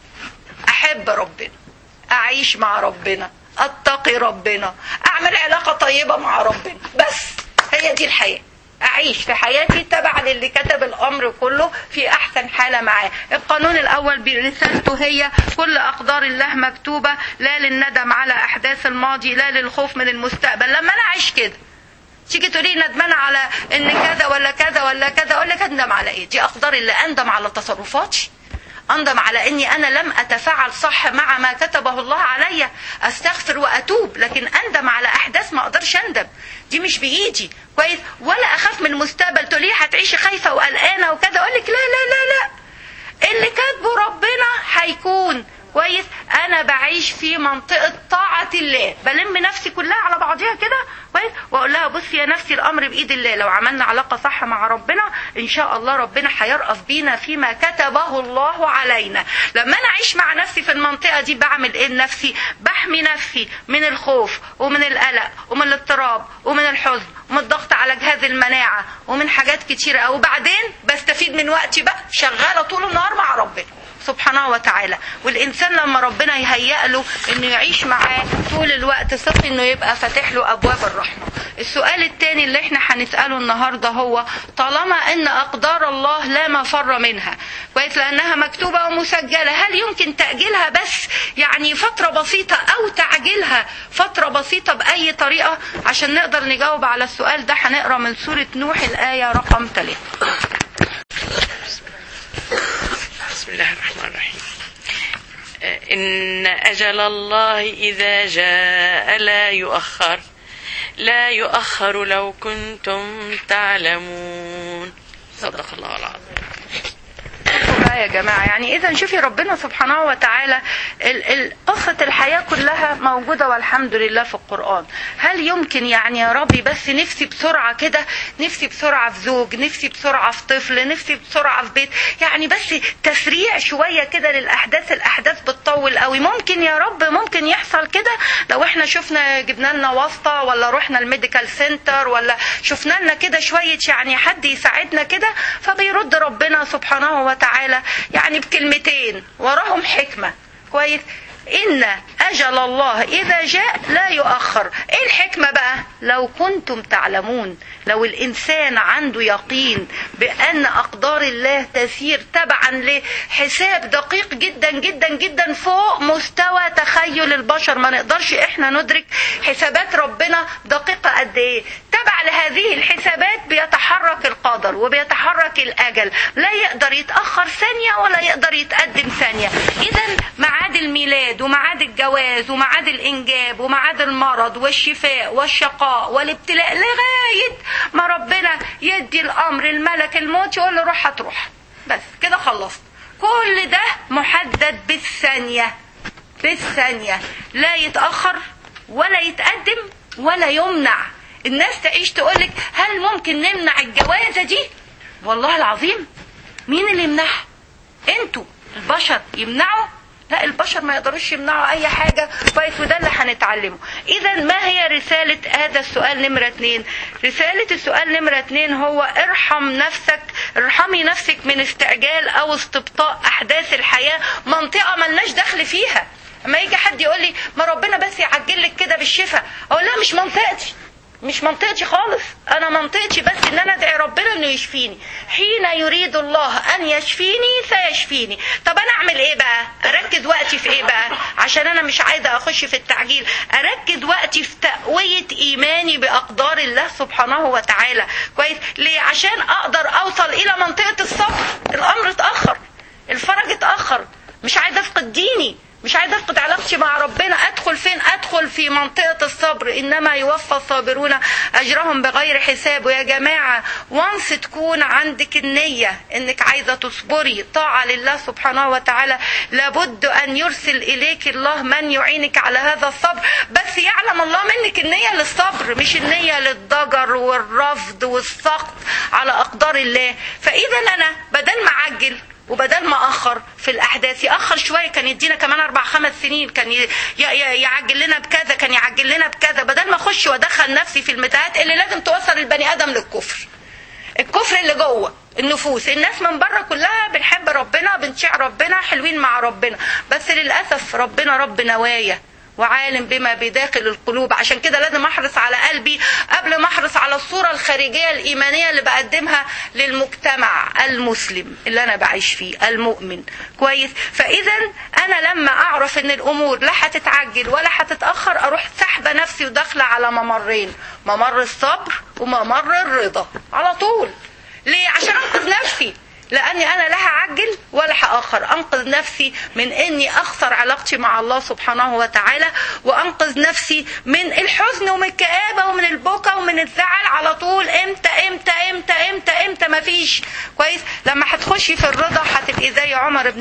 احب ربنا، اعيش مع ربنا، اتقي ربنا، اعمل علاقة طيبة مع ربنا، بس هي دي الحياة. اعيش في حياتي تبع للي كتب الامر كله في احسن حالة معاه. القانون الاول برسالته هي كل اقدار الله مكتوبة، لا للندم على احداث الماضي، لا للخوف من المستقبل. لما انا اعيش كده تيجي تقولي ندمانة على ان كذا ولا كذا ولا كذا، اقول لك اندم على ايه؟ دي اقدار الله. اندم على تصرفاتي، أندم على أني أنا لم أتفاعل صح مع ما كتبه الله علي، أستغفر وأتوب. لكن أندم على أحداث ما أقدرش أندم، دي مش بإيدي. كويس. ولا أخاف من المستقبل. تقولي هتعيشي خايفة وقلقانة وكذا، أقول لك لا لا لا لا، اللي كاتبه ربنا هيكون. كويس. انا بعيش في منطقة طاعة الله، بلم نفسي كلها على بعضها كده. كويس. واقول لها بصي يا نفسي الامر بايد الله، لو عملنا علاقة صح مع ربنا ان شاء الله ربنا هيرأف بينا فيما كتبه الله علينا. لما انا اعيش مع نفسي في المنطقة دي بعمل ايه لنفسي؟ بحمي نفسي من الخوف ومن القلق ومن الاضطراب ومن الحزن ومن الضغط على جهاز المناعة ومن حاجات كتيرة. وبعدين بستفيد من وقتي بقى شغالة طول النهار مع ربنا سبحانه وتعالى. والإنسان لما ربنا يهيأ له إنه يعيش معاه طول الوقت ثقي إنه يبقى فاتح له أبواب الرحمة. السؤال الثاني اللي احنا هنسأله النهاردة هو طالما إن أقدار الله لا مفر منها، كويس، لأنها مكتوبة ومسجلة، هل يمكن تأجيلها بس يعني فترة بسيطة أو تعجيلها فترة بسيطة بأي طريقة؟ عشان نقدر نجاوب على السؤال ده هنقرأ من سورة نوح الآية رقم 3. بسم الله الرحمن الرحيم. إن أجل الله إذا جاء لا يؤخر لو كنتم تعلمون. صدق الله العظيم. يا جماعة يعني إذا شوفي ربنا سبحانه وتعالى قصة الحياة كلها موجودة والحمد لله في القرآن. هل يمكن يعني يا ربي بس نفسي بسرعة كده، نفسي بسرعة في زوج، نفسي بسرعة في طفل، نفسي بسرعة في بيت، يعني بس تسريع شوية كده للأحداث. الأحداث بتطول قوي. ممكن يا رب ممكن يحصل كده لو احنا شفنا جبنا لنا واسطة ولا رحنا الميديكال سنتر ولا شفنا لنا كده شوية يعني حد يساعدنا كده. فبيرد ربنا سبحانه وتعالى يعني بكلمتين وراهم حكمة. كويس. إن أجل الله إذا جاء لا يؤخر. إيه الحكمة بقى؟ لو كنتم تعلمون، لو الإنسان عنده يقين بأن أقدار الله تسير تبعا لحساب دقيق جدا جدا جدا فوق مستوى تخيل البشر. ما نقدرش إحنا ندرك حسابات ربنا دقيقة قد إيه. تبع لهذه الحسابات بيتحرك القدر وبيتحرك الأجل، لا يقدر يتأخر ثانية ولا يقدر يتقدم ثانية. إذن معاد الميلاد ومعاد الجواز ومعاد الإنجاب ومعاد المرض والشفاء والشقاء والابتلاء لغاية ما ربنا يدي الأمر الملك الموت يقول له روح هتروح، بس كده خلصت. كل ده محدد بالثانية، بالثانية، لا يتأخر ولا يتقدم ولا يمنع. الناس تعيش تقولك هل ممكن نمنع الجوازة دي؟ والله العظيم مين اللي يمنعها؟ انتوا البشر يمنعوا؟ لا، البشر ما يقدروش يمنعوا اي حاجة. كويس، وده اللي هنتعلمه. اذا ما هي رسالة هذا السؤال نمرة 2؟ رسالة السؤال نمرة 2 هو ارحمي نفسك من استعجال او استبطاء احداث الحياة، منطقة ملناش دخل فيها. اما يجي حد يقول لي ما ربنا بس يعجل لك كده بالشفاء، اقول لا، مش منطقتي خالص. انا منطقتي بس ان انا ادعي ربنا انه يشفيني. حين يريد الله ان يشفيني سيشفيني. طب انا اعمل ايه بقى؟ اركز وقتي في ايه بقى؟ عشان انا مش عايزه اخش في التعجيل. اركز وقتي في تقويه ايماني باقدار الله سبحانه وتعالى. كويس؟ ليه؟ عشان اقدر اوصل الى منطقه الصبر. الامر اتاخر، الفرج اتاخر، مش عايزه افقد ديني، مش عايزه افقد علاقتي مع ربنا. ادخل فين؟ ادخل في منطقه الصبر. انما يوفى الصابرون اجرهم بغير حساب. ويا جماعه، وانس تكون عندك النيه انك عايزه تصبري طاعه لله سبحانه وتعالى، لابد ان يرسل اليك الله من يعينك على هذا الصبر. بس يعلم الله منك النيه للصبر، مش النيه للضجر والرفض والسخط على اقدار الله. فاذا انا بدل ما اعجل وبدل ما اخر في الاحداث، ياخر شويه، كان يدينا كمان 4-5 سنين، كان يعجل لنا بكذا، كان يعجل لنا بكذا، بدل ما اخش وادخل نفسي في المتاهات اللي لازم توصل البني ادم للكفر. الكفر اللي جوه النفوس. الناس من بره كلها بنحب ربنا، بنشيع ربنا، حلوين مع ربنا، بس للاسف ربنا رب نوايا وعالم بما بداخل القلوب. عشان كده لازم احرص على قلبي قبل ما احرص على الصورة الخارجية الإيمانية اللي بقدمها للمجتمع المسلم اللي انا بعيش فيه، المؤمن. كويس؟ فاذا انا لما اعرف ان الامور لا هتتعجل ولا هتتأخر، اروح سحبة نفسي وداخلة على ممرين، ممر الصبر وممر الرضا على طول. ليه؟ عشان انقذ نفسي، لاني انا لا هعجل ولا هاخر. انقذ نفسي من اني اخسر علاقتي مع الله سبحانه وتعالى، وانقذ نفسي من الحزن ومن الكآبة ومن البكا ومن الزعل على طول. امتى امتى امتى امتى امتى؟ مفيش. كويس؟ لما هتخشي في الرضا هتبقي زي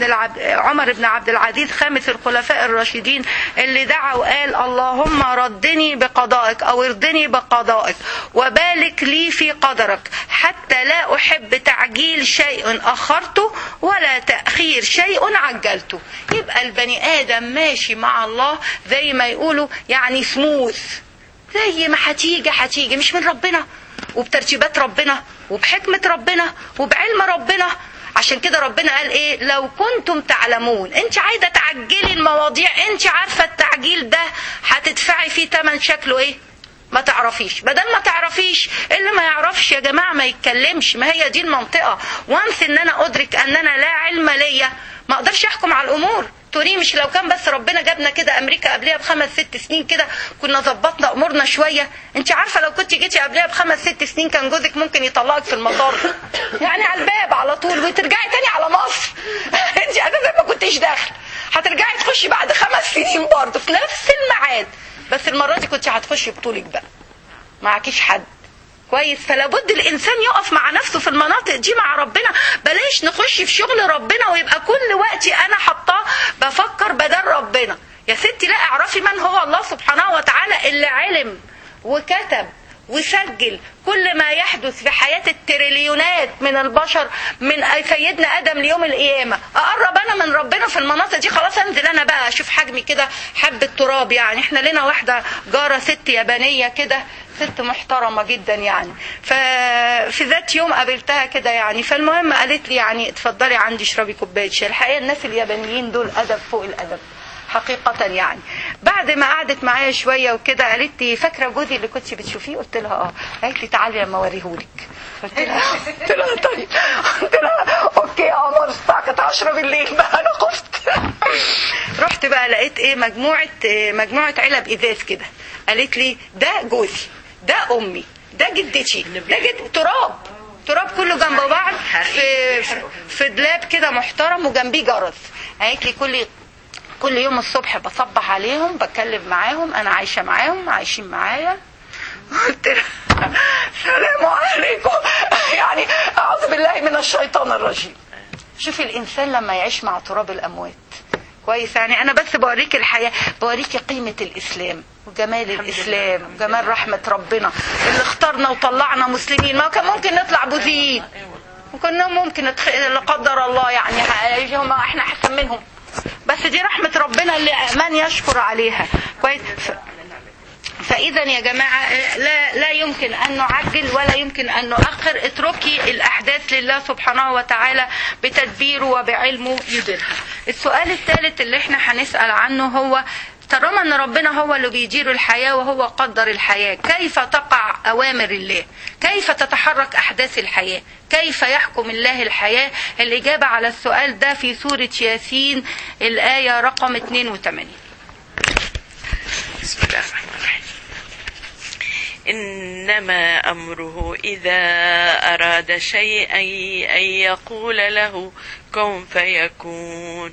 عمر بن عبد العزيز خامس الخلفاء الراشدين، اللي دعا وقال اللهم ردني بقضائك او ارضني بقضائك وبارك لي في قدرك، حتى لا احب تعجيل شيء أخرته ولا تأخير شيء عجلته. يبقى البني آدم ماشي مع الله زي ما يقولوا يعني سموث، زي ما هتيجي مش من ربنا، وبترتيبات ربنا وبحكمة ربنا وبعلم ربنا. عشان كده ربنا قال ايه؟ لو كنتم تعلمون. انت عايزة تعجلي المواضيع، انت عارفة التعجيل ده هتدفعي فيه تمن شكله ايه؟ ما تعرفيش. بدل ما تعرفيش، اللي ما يعرفش يا جماعة ما يتكلمش. ما هي دي المنطقة. وانس ان انا ادرك ان انا لا علم ليا، ما اقدرش احكم على الامور. توري مش لو كان بس ربنا جابنا كده امريكا قبلها ب5-6 سنين كده كنا ظبطنا امورنا شوية. انت عارفة لو كنت جيتي قبلها ب5-6 سنين كان جوزك ممكن يطلقك في المطار يعني على الباب على طول، وترجعي تاني على مصر انت اساسا ما كنتش داخل. هترجعي تخشي بعد 5 سنين برضه في نفس الميعاد، بس المرة دي كنت هتخشي بطولك بقى، معكيش حد. كويس؟ فلابد الانسان يقف مع نفسه في المناطق دي مع ربنا. بلاش نخش في شغل ربنا ويبقى كل وقتي انا حطاه بفكر بدل ربنا. يا ستي لا، اعرفي من هو الله سبحانه وتعالى اللي علم وكتب وسجل كل ما يحدث في حياة التريليونات من البشر من سيدنا آدم ليوم القيامة. أقرب أنا من ربنا في المناطق دي، خلاص أنزل أنا بقى أشوف حجمي كده حبة تراب. يعني إحنا لنا واحدة جارة ست يابانية كده، ست محترمة جدا يعني. ففي ذات يوم قابلتها كده يعني، فالمهم قالت لي يعني اتفضلي عندي اشربي كوباية شاي. الحقيقة الناس اليابانيين دول أدب فوق الأدب حقيقة يعني. بعد ما قعدت معايا شوية وكده قالت لي فاكرة جوزي اللي كنتي بتشوفيه؟ قلت لها اه. قالت لي تعالي لما اوريهولك. قلت لها طيب. قلت لها اوكي يا قمر، الساعة كانت 10 بالليل بقى، انا خفت. رحت بقى لقيت ايه، مجموعة علب ازاز كده. قالت لي ده جوزي، ده امي، ده جدتي، ده تراب كله جنب بعض في دولاب كده محترم وجنبيه جرس. قالت لي كل يوم الصبح بصبح عليهم، بتكلم معاهم، انا عايشة معاهم، عايشين معايا. قلت لها السلام عليكم، يعني اعوذ بالله من الشيطان الرجيم. شوفي الانسان لما يعيش مع تراب الاموات. كويس؟ يعني انا بس بوريك الحياة، بوريك قيمة الاسلام وجمال الاسلام وجمال رحمة ربنا اللي اختارنا وطلعنا مسلمين. ما كان ممكن نطلع بوذيين، وكانهم ممكن لا قدر الله يعني هم احنا احسن منهم، بس دي رحمة ربنا اللي من يشكر عليها. كويس. فإذا يا جماعة لا يمكن أن نعجل ولا يمكن أن نؤخر. اتركي الأحداث لله سبحانه وتعالى بتدبيره وبعلمه يديرها. السؤال الثالث اللي احنا هنسأل عنه هو طالما ان ربنا هو اللي بيدير الحياة وهو قدر الحياة، كيف تقع اوامر الله؟ كيف تتحرك احداث الحياة؟ كيف يحكم الله الحياة؟ الاجابة على السؤال ده في سورة ياسين الآية رقم 82. بسم الله الرحمن الرحيم. إنما أمره إذا أراد شيئا أن يقول له كن فيكون.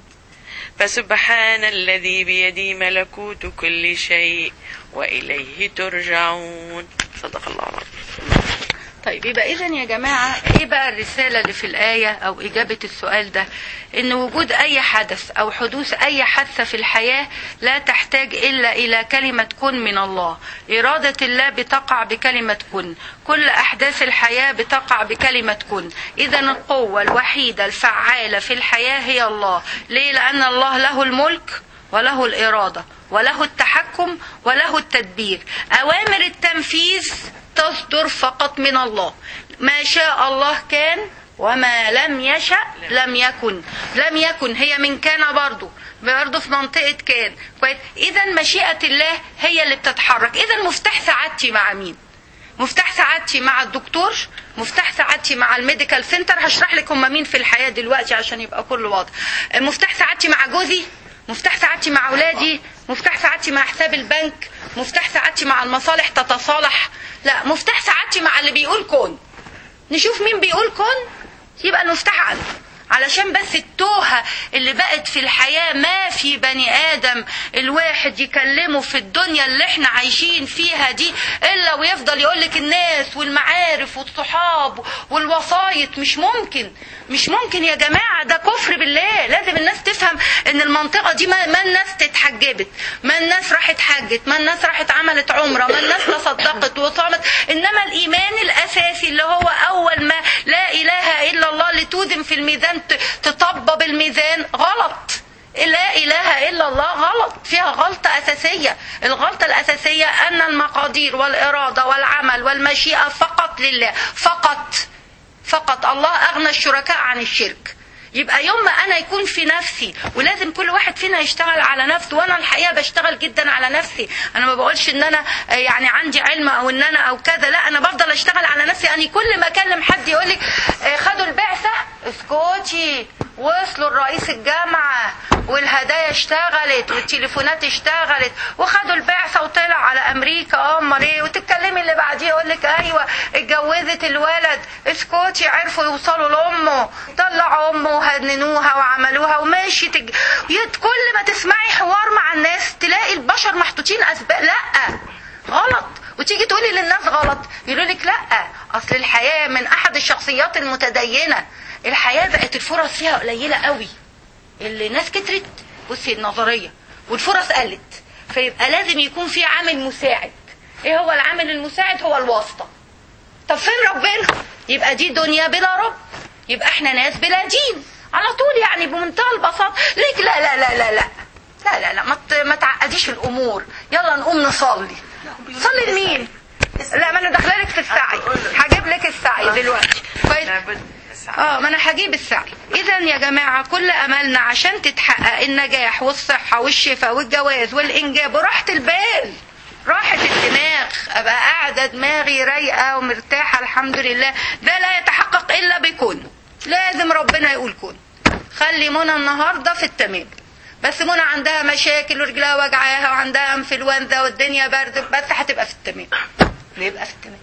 فسبحان الذي بيده ملكوت كل شيء وإليه ترجعون. صدق الله العظيم. طيب يبقى إذن يا جماعة إيه بقى الرسالة اللي في الآية أو إجابة السؤال ده؟ إن وجود أي حدث أو حدوث أي حادثة في الحياة لا تحتاج إلا إلى كلمة كن من الله. إرادة الله بتقع بكلمة كن. كل أحداث الحياة بتقع بكلمة كن. إذن القوة الوحيدة الفعالة في الحياة هي الله. ليه؟ لأن الله له الملك وله الإرادة وله التحكم وله التدبير. أوامر التنفيذ تصدر فقط من الله. ما شاء الله كان وما لم يشأ لم يكن. لم يكن هي من كان برضو في منطقة كان. إذا مشيئة الله هي اللي بتتحرك. إذا مفتاح سعادتي مع مين؟ مفتاح سعادتي مع الدكتور، مفتاح سعادتي مع الميديكال سنتر. هشرح لك هم مين في الحياة دلوقتي عشان يبقى كله واضح. مفتاح سعادتي مع جوزي، مفتاح سعادتي مع أولادي، مفتاح سعادتي مع حساب البنك، مفتاح سعادتي مع المصالح تتصالح. لا، مفتاح سعادتي مع اللي بيقول كون. نشوف مين بيقول كون يبقى المفتاح عنده. علشان بس التوهة اللي بقت في الحياة، ما في بني آدم الواحد يكلمه في الدنيا اللي احنا عايشين فيها دي إلا ويفضل يقولك الناس والمعارف والصحاب والوسايط. مش ممكن يا جماعة، ده كفر بالله. لازم الناس تفهم ان المنطقة دي ما الناس اتحجبت، ما الناس راحت حجت، ما الناس راحت عملت عمرة، ما الناس تصدقت وصامت. انما الايمان الاساسي اللي هو اول ما لا اله الا الله اللي توزن في الميزان تطبب الميزان غلط. لا إله إلا الله غلط، فيها غلطة أساسية. الغلطة الأساسية أن المقادير والإرادة والعمل والمشيئة فقط لله. فقط الله أغنى الشركاء عن الشرك. يبقى يوم ما أنا يكون في نفسي، ولازم كل واحد فينا يشتغل على نفسه. وأنا الحقيقة بشتغل جدا على نفسي. أنا ما بقولش إن أنا يعني عندي علم أو إن أنا أو كذا، لا، أنا بفضل أشتغل على نفسي. يعني كل ما أكلم حد يقولي خدوا البعثة، اسكتي، وصلوا الرئيس الجامعة والهدايا اشتغلت والتليفونات اشتغلت وخدوا البعثة وطلع على أمريكا. أمال إيه؟ وتتكلمي اللي بعديه يقولك أيوة اتجوزت الولد، اسكتي، عرفوا يوصلوا لأمه، طلعوا أمه وهننوها وعملوها وماشي. كل ما تسمعي حوار مع الناس تلاقي البشر محطوطين أسباب. لا، غلط. وتيجي تقولي للناس غلط، يقولوا لك لا، أصل الحياة من أحد الشخصيات المتدينة الحياة بقت الفرص فيها قليلة قوي. اللي ناس كترت، بصي النظرية، والفرص قلت. فيبقى لازم يكون في عامل مساعد. ايه هو العامل المساعد؟ هو الواسطة. طب فين ربنا؟ يبقى دي دنيا بلا رب، يبقى احنا ناس بلا دين على طول. يعني بمنتهى البساطة. ليك لا لا لا لا لا لا لا لا ما تعقديش الامور. يلا نقوم نصلي. صلي لمين؟ لا، ما انا داخله لك في السعي، هجيب لك السعي دلوقتي. كويس. ما انا هجيب السعي. اذا يا جماعة كل املنا عشان تتحقق النجاح والصحة والشفاء والجواز والانجاب وراحة البال، راحة الدماغ، ابقى قاعدة دماغي رايقة ومرتاحة الحمد لله، ده لا يتحقق الا بكون. لازم ربنا يقول كون. خلي منى النهاردة في التمام، بس منى عندها مشاكل ورجلها وجعاها وعندها انفلونزا والدنيا برد، بس هتبقى في التمام. نبقى في التمام.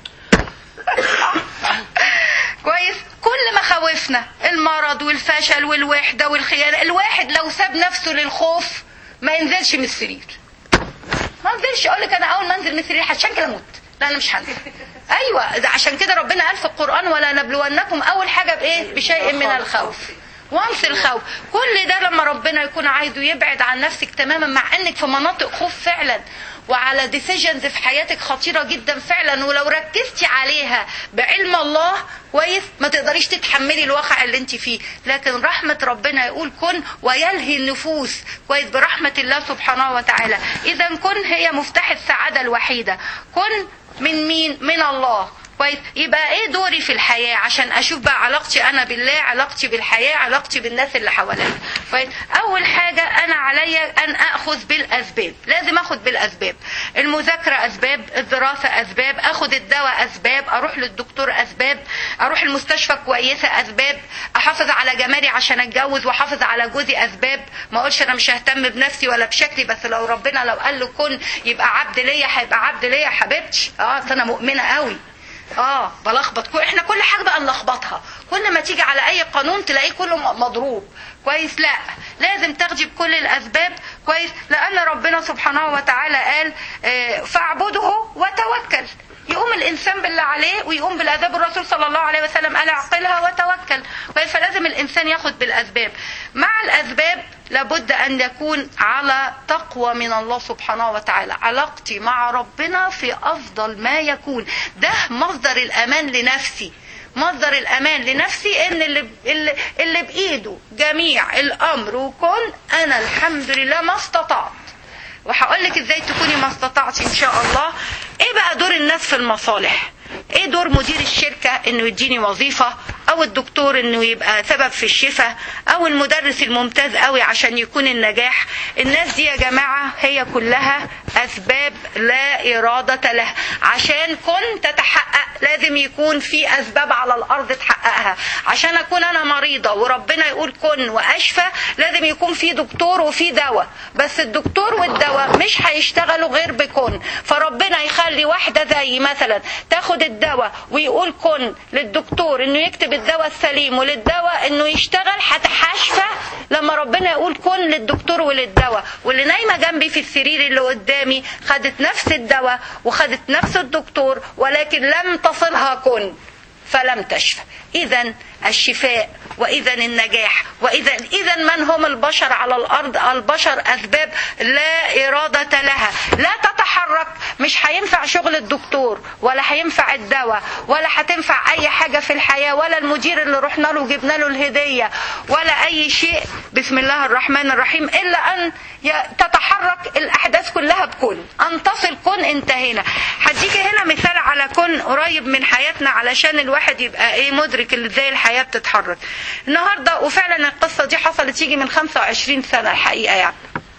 كويس. كل مخاوفنا المرض والفشل والوحدة والخيانة. الواحد لو ساب نفسه للخوف ما ينزلش من السرير. ما انزلش. اقولك انا اول ما انزل من السرير عشان كده اموت. لا، انا مش هنزل. ايوه، ده عشان كده ربنا قال في القرآن ولا نبلونكم اول حاجة بايه؟ بشيء من الخوف. وانس الخوف. كل ده لما ربنا يكون عايزه يبعد عن نفسك تماما، مع انك في مناطق خوف فعلا، وعلى ديسيجنز في حياتك خطيرة جدا فعلا، ولو ركزتي عليها بعلم الله كويس ما تقدريش تتحملي الواقع اللي انت فيه. لكن رحمة ربنا يقول كن ويلهي النفوس كويس برحمة الله سبحانه وتعالى. اذا كن هي مفتاح السعادة الوحيدة. كن من مين؟ من الله كويس. يبقى ايه دوري في الحياة عشان اشوف بقى علاقتي انا بالله، علاقتي بالحياة، علاقتي بالناس اللي حواليا كويس. اول حاجة انا عليا ان اخذ بالاسباب، لازم اخذ بالاسباب. المذاكرة اسباب، الدراسة اسباب، اخذ الدواء اسباب، اروح للدكتور اسباب، اروح المستشفى كويسة اسباب، احافظ على جمالي عشان اتجوز واحافظ على جوزي اسباب. ما اقولش انا مش ههتم بنفسي ولا بشكلي، بس لو ربنا لو قال له كن يبقى عبد ليا هيبقى عبد ليا يا حبيبتي. انا مؤمنة قوي. بلخبط احنا كل حاجة بقى نلخبطها، كل ما تيجي على اي قانون تلاقيه كله مضروب كويس. لا، لازم تاخدي بكل الاسباب كويس، لان ربنا سبحانه وتعالى قال فاعبده وتوكل. يقوم الانسان باللي عليه ويقوم بالاداب. الرسول صلى الله عليه وسلم قال اعقلها وتوكل. فلازم الانسان ياخد بالاسباب. مع الاسباب لابد ان يكون على تقوى من الله سبحانه وتعالى. علاقتي مع ربنا في افضل ما يكون، ده مصدر الامان لنفسي. مصدر الامان لنفسي ان اللي بايده جميع الامر، وكن انا الحمد لله ما استطعت. وهقول لك ازاي تكوني ما استطعتي ان شاء الله. ايه بقى دور الناس في المصالح؟ ايه دور مدير الشركة انه يديني وظيفة، او الدكتور انه يبقى سبب في الشفاء، او المدرس الممتاز قوي عشان يكون النجاح؟ الناس دي يا جماعة هي كلها اسباب لا ارادة لها. عشان كن تتحقق لازم يكون في اسباب على الارض تحققها. عشان اكون انا مريضة وربنا يقول كن واشفى لازم يكون في دكتور وفي دواء، بس الدكتور والدواء مش هيشتغلوا غير بكن. فربنا يخلي واحدة زي مثلا تاخد الدواء ويقول كن للدكتور انه يكتب الدواء السليم، وللدواء انه يشتغل، هتحشفى لما ربنا يقول كن للدكتور وللدواء. واللي نايمة جنبي في السرير اللي قدامي خدت نفس الدواء وخدت نفس الدكتور، ولكن لم تصلها كن فلم تشفى. إذن الشفاء وإذن النجاح وإذن من هم البشر على الأرض؟ البشر أسباب لا إرادة لها. لا تتحرك. مش هينفع شغل الدكتور ولا هينفع الدواء ولا هتنفع أي حاجة في الحياة، ولا المدير اللي رحنا له وجبنا له الهدية ولا أي شيء بسم الله الرحمن الرحيم، إلا أن تتحرك الأحداث كلها بكن. أن تصل كن انتهينا. هديكي هنا مثال على كن قريب من حياتنا علشان الواحد يبقى مدرك ازاي الحياة بتتحرك النهاردة. وفعلا القصة دي حصلت يجي من 25 سنة الحقيقة. يعني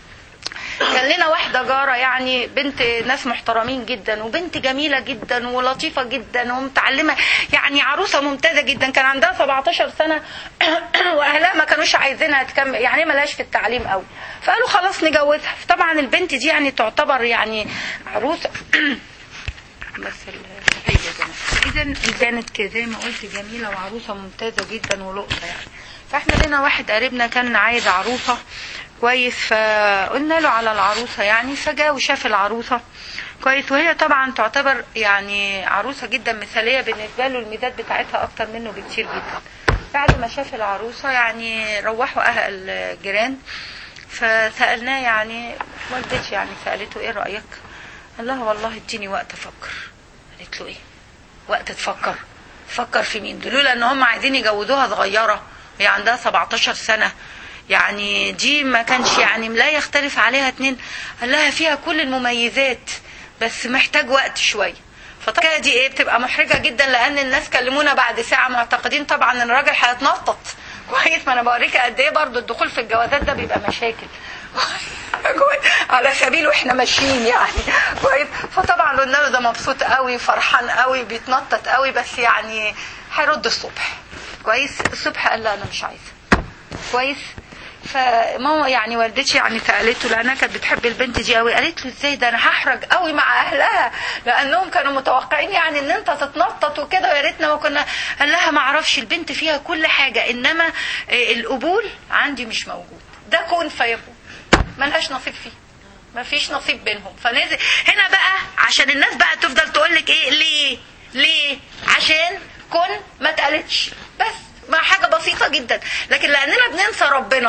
كان لنا واحدة جارة يعني بنت ناس محترمين جدا، وبنت جميلة جدا ولطيفة جدا ومتعلمة، يعني عروسة ممتازة جدا. كان عندها 17 سنة واهلها ما كانوش عايزينها تكمل، يعني ملهاش في التعليم قوي، فقالوا خلاص نجوزها. طبعا البنت دي يعني تعتبر يعني عروسة بس إذن كانت زي ما قلت جميلة وعروسة ممتازة جدا ولقطة يعني. فاحنا لنا واحد قريبنا كان عايز عروسة كويس، فقلنا له على العروسة يعني، فجاء وشاف العروسة كويس، وهي طبعا تعتبر يعني عروسة جدا مثالية بالنسبة له، الميزات بتاعتها أكتر منه بكتير جدا. بعد ما شاف العروسة يعني روحوا أهل الجيران، فسألناه يعني والدتي يعني سألته ايه رأيك؟ قال لها والله اديني وقت افكر. قالت له ايه وقت تفكر؟ تفكر في مين؟ دلولا ان هم عايزين يجوزوها صغيرة، هي عندها 17 سنة، يعني دي ما كانش يعني لا يختلف عليها 2. قال لها فيها كل المميزات بس محتاج وقت شوية. فطبعا دي ايه بتبقى محرجة جدا، لان الناس كلمونا بعد ساعة معتقدين طبعا ان الراجل هيتنطط كويس. ما انا بوريك قد ايه برضو الدخول في الجوازات ده بيبقى مشاكل على سبيل واحنا ماشيين يعني كويس. فطبعا قلنا له ده مبسوط قوي فرحان قوي بيتنطط قوي، بس يعني هيرد الصبح كويس. الصبح قال لا انا مش عايزه كويس. فماما يعني والدتي يعني سالته لانها كانت بتحب البنت دي قوي، قالت له ازاي ده؟ انا هحرج قوي مع اهلها لانهم كانوا متوقعين يعني ان انت تتنطط وكده، ويا ريتنا ما كنا. قال لها ما اعرفش، البنت فيها كل حاجه انما القبول عندي مش موجود. ده كون فيكون، ملهاش نصيب فيه، ما فيش نصيب بينهم. فنازل هنا بقى عشان الناس بقى تفضل تقولك ايه ليه عشان كن ما اتقالتش، بس مع حاجة بسيطة جدا. لكن لأننا بننسى ربنا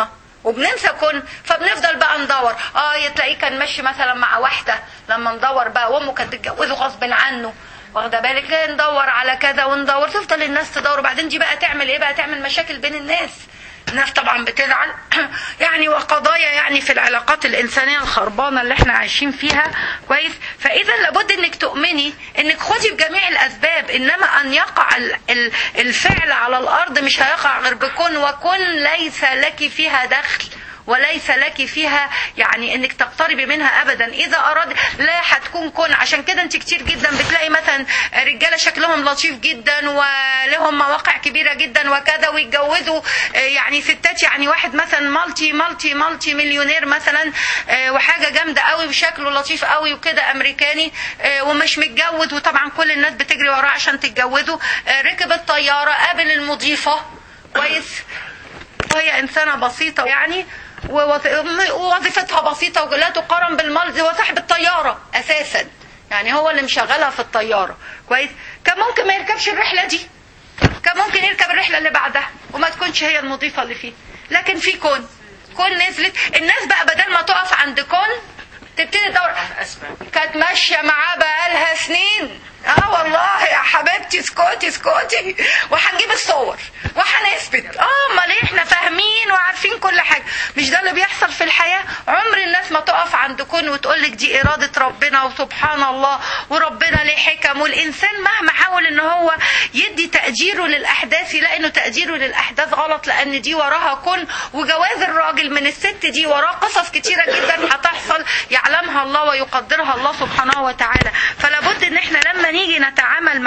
وبننسى كن، فبنفضل بقى ندور. تلاقيه كان ماشي مثلا مع واحده، لما ندور بقى وامه كانت تتجوزه غصب عنه، واخده بالك، ندور على كذا وندور، تفضل الناس تدور، وبعدين دي بقى تعمل ايه؟ بقى تعمل مشاكل بين الناس طبعا بتزعل يعني، وقضايا يعني في العلاقات الإنسانية الخربانة اللي احنا عايشين فيها. كويس؟ فإذا لابد انك تؤمني انك خدي بجميع الأسباب، انما ان يقع الفعل على الأرض مش هيقع غير بكون، وكن ليس لك فيها دخل وليس لك فيها يعني انك تقتربي منها ابدا. اذا اراد لا هتكون كن. عشان كده انت كتير جدا بتلاقي مثلا رجاله شكلهم لطيف جدا ولهم مواقع كبيره جدا وكذا، ويتجوزوا يعني ستات، يعني واحد مثلا مالتي مليونير مثلا، وحاجه جامده قوي وشكله لطيف قوي وكده، امريكاني، ومش متجوز، وطبعا كل الناس بتجري وراه عشان تتجوزه. ركب الطياره، قابل المضيفه، كويس، وهي انسانه بسيطه يعني، ووظيفتها بسيطة ولا تقارن بالمالدي وصاحب الطيارة أساسا، يعني هو اللي مشغلها في الطيارة. كويس؟ كان ممكن ما يركبش الرحلة دي، كان ممكن يركب الرحلة اللي بعدها وما تكونش هي المضيفة اللي فيه. لكن في كون نزلت الناس بقى، بدل ما تقف عند كون تبتدي تدور. كانت ماشية معاه بقالها سنين. والله يا حبيبتي اسكتي، وهنجيب الصور وهنثبت. امال ايه؟ احنا فاهمين وعارفين كل حاجه. مش ده اللي بيحصل في الحياه؟ عمر الناس ما تقف عند كون وتقول لك دي اراده ربنا وسبحان الله وربنا ليه حكم. والانسان مهما حاول ان هو يدي تقديره للاحداث، يلاقي انه تقديره للاحداث غلط، لان دي وراها كون. وجواز الراجل من الست دي وراه قصص كتيره جدا هتحصل يعلمها الله ويقدرها الله سبحانه وتعالى. فلا بد ان احنا لما نيجي نتعامل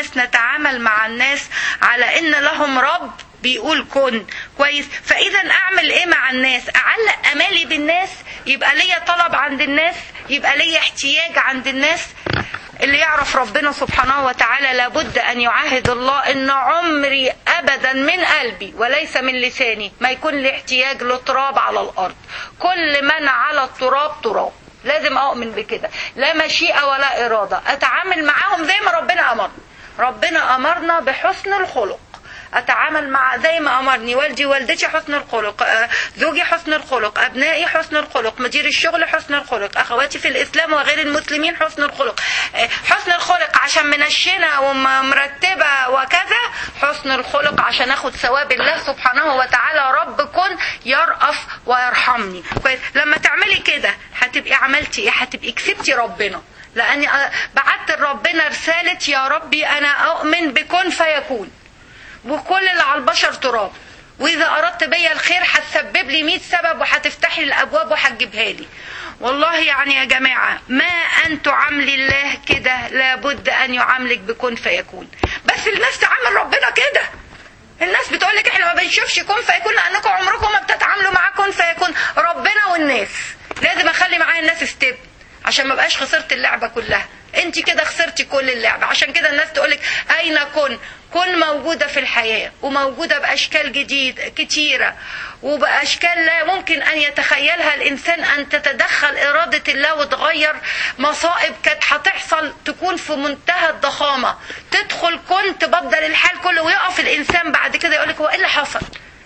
مع الناس على ان لهم رب بيقول كن. كويس؟ فاذا اعمل ايه مع الناس؟ اعلق امالي بالناس، يبقى ليا طلب عند الناس، يبقى ليا احتياج عند الناس. اللي يعرف ربنا سبحانه وتعالى لابد ان يعاهد الله ان عمري ابدا من قلبي وليس من لساني ما يكون لي احتياج لتراب على الارض. كل من على التراب تراب. لازم اؤمن بكده، لا مشيئة ولا ارادة. اتعامل معاهم زي ما ربنا امرنا. ربنا امرنا بحسن الخلق، اتعامل مع زي ما امرني والدي ووالدتي حسن الخلق، زوجي حسن الخلق، ابنائي حسن الخلق، مدير الشغل حسن الخلق، اخواتي في الاسلام وغير المسلمين حسن الخلق. حسن الخلق عشان منشنه ومرتبه وكذا، حسن الخلق عشان اخد ثواب الله سبحانه وتعالى. رب كن يرأف ويرحمني. كويس؟ لما تعملي كده هتبقي عملتي ايه؟ هتبقي كسبتي ربنا، لاني بعت ربنا رساله يا ربي انا اؤمن بكن فيكون، وكل اللي على البشر تراب، واذا اردت بيا الخير هتسبب لي 100 سبب وهتفتح لي الابواب وهتجيبها لي. والله يعني يا جماعه ما ان تعاملي الله كده لابد ان يعاملك بكن فيكون. بس الناس تعامل ربنا كده. الناس بتقولك احنا ما بنشوفش كن فيكون لانكم عمركم ما بتتعاملوا مع كن فيكون. ربنا والناس لازم اخلي معايا الناس ستيب عشان ما بقاش خسرت اللعبه كلها. انت كده خسرتي كل اللعبة. عشان كده الناس تقولك اين كن موجودة في الحياة، وموجودة باشكال جديد كتيرة، وباشكال لا ممكن ان يتخيلها الانسان، ان تتدخل ارادة الله وتغير مصائب كانت هتحصل تكون في منتهى الضخامة. تدخل كن تبدل الحال كله، ويقف الانسان بعد كده يقولك هو ايه اللي حصل؟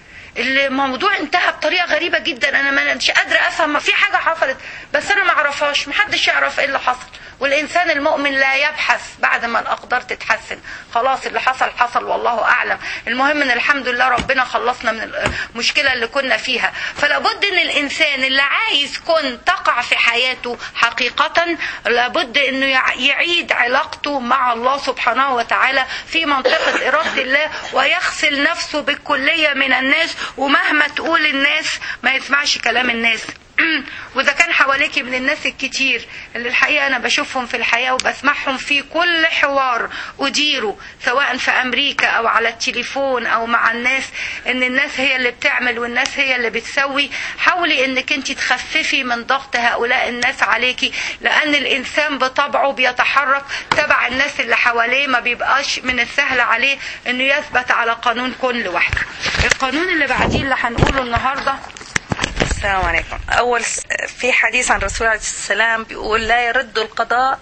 الموضوع انتهى بطريقة غريبة جدا، انا مش قادرة افهم، في حاجة حصلت بس انا ما اعرفهاش، محدش يعرف ايه اللي حصل. والإنسان المؤمن لا يبحث بعد ما الأقدار تتحسن. خلاص اللي حصل والله أعلم. المهم إن الحمد لله ربنا خلصنا من المشكلة اللي كنا فيها. فلابد إن الإنسان اللي عايز كن تقع في حياته حقيقة لابد إنه يعيد علاقته مع الله سبحانه وتعالى في منطقة إرادة الله، ويغسل نفسه بالكلية من الناس. ومهما تقول الناس ما يسمعش كلام الناس. وإذا كان حواليكي من الناس الكتير اللي الحقيقة أنا بشوفهم في الحياة وبسمعهم في كل حوار أديره سواء في أمريكا أو على التليفون أو مع الناس، إن الناس هي اللي بتعمل والناس هي اللي بتسوي. حاولي إنك أنت تخففي من ضغط هؤلاء الناس عليكي، لأن الإنسان بطبعه بيتحرك تبع الناس اللي حواليه، ما بيبقاش من السهل عليه إنه يثبت على قانون كن لوحده. القانون اللي بعديه اللي هنقوله النهارده. السلام عليكم. أول في حديث عن الرسول عليه السلام بيقول لا يرد القضاء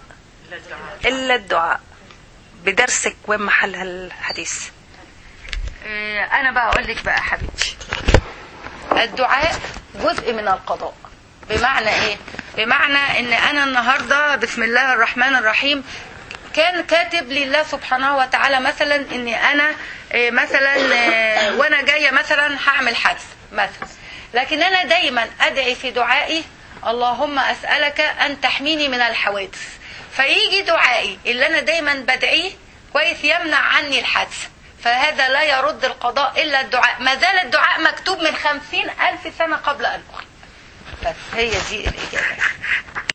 إلا الدعاء. بدرسك وين محل هالحديث؟ أنا بقى أقول لك بقى حبيبتي، الدعاء جزء من القضاء. بمعنى ايه؟ بمعنى ان انا النهارده بسم الله الرحمن الرحيم كان كاتب لي الله سبحانه وتعالى مثلا اني انا مثلا وانا جايه مثلا هعمل حادث مثلا، لكن انا دايما ادعي في دعائي اللهم اسالك ان تحميني من الحوادث، فيجي دعائي اللي انا دايما بدعيه كويس يمنع عني الحادث، فهذا لا يرد القضاء الا الدعاء. ما زال الدعاء مكتوب من 50,000 سنه قبل ان اخلق. بس هي دي الاجابه.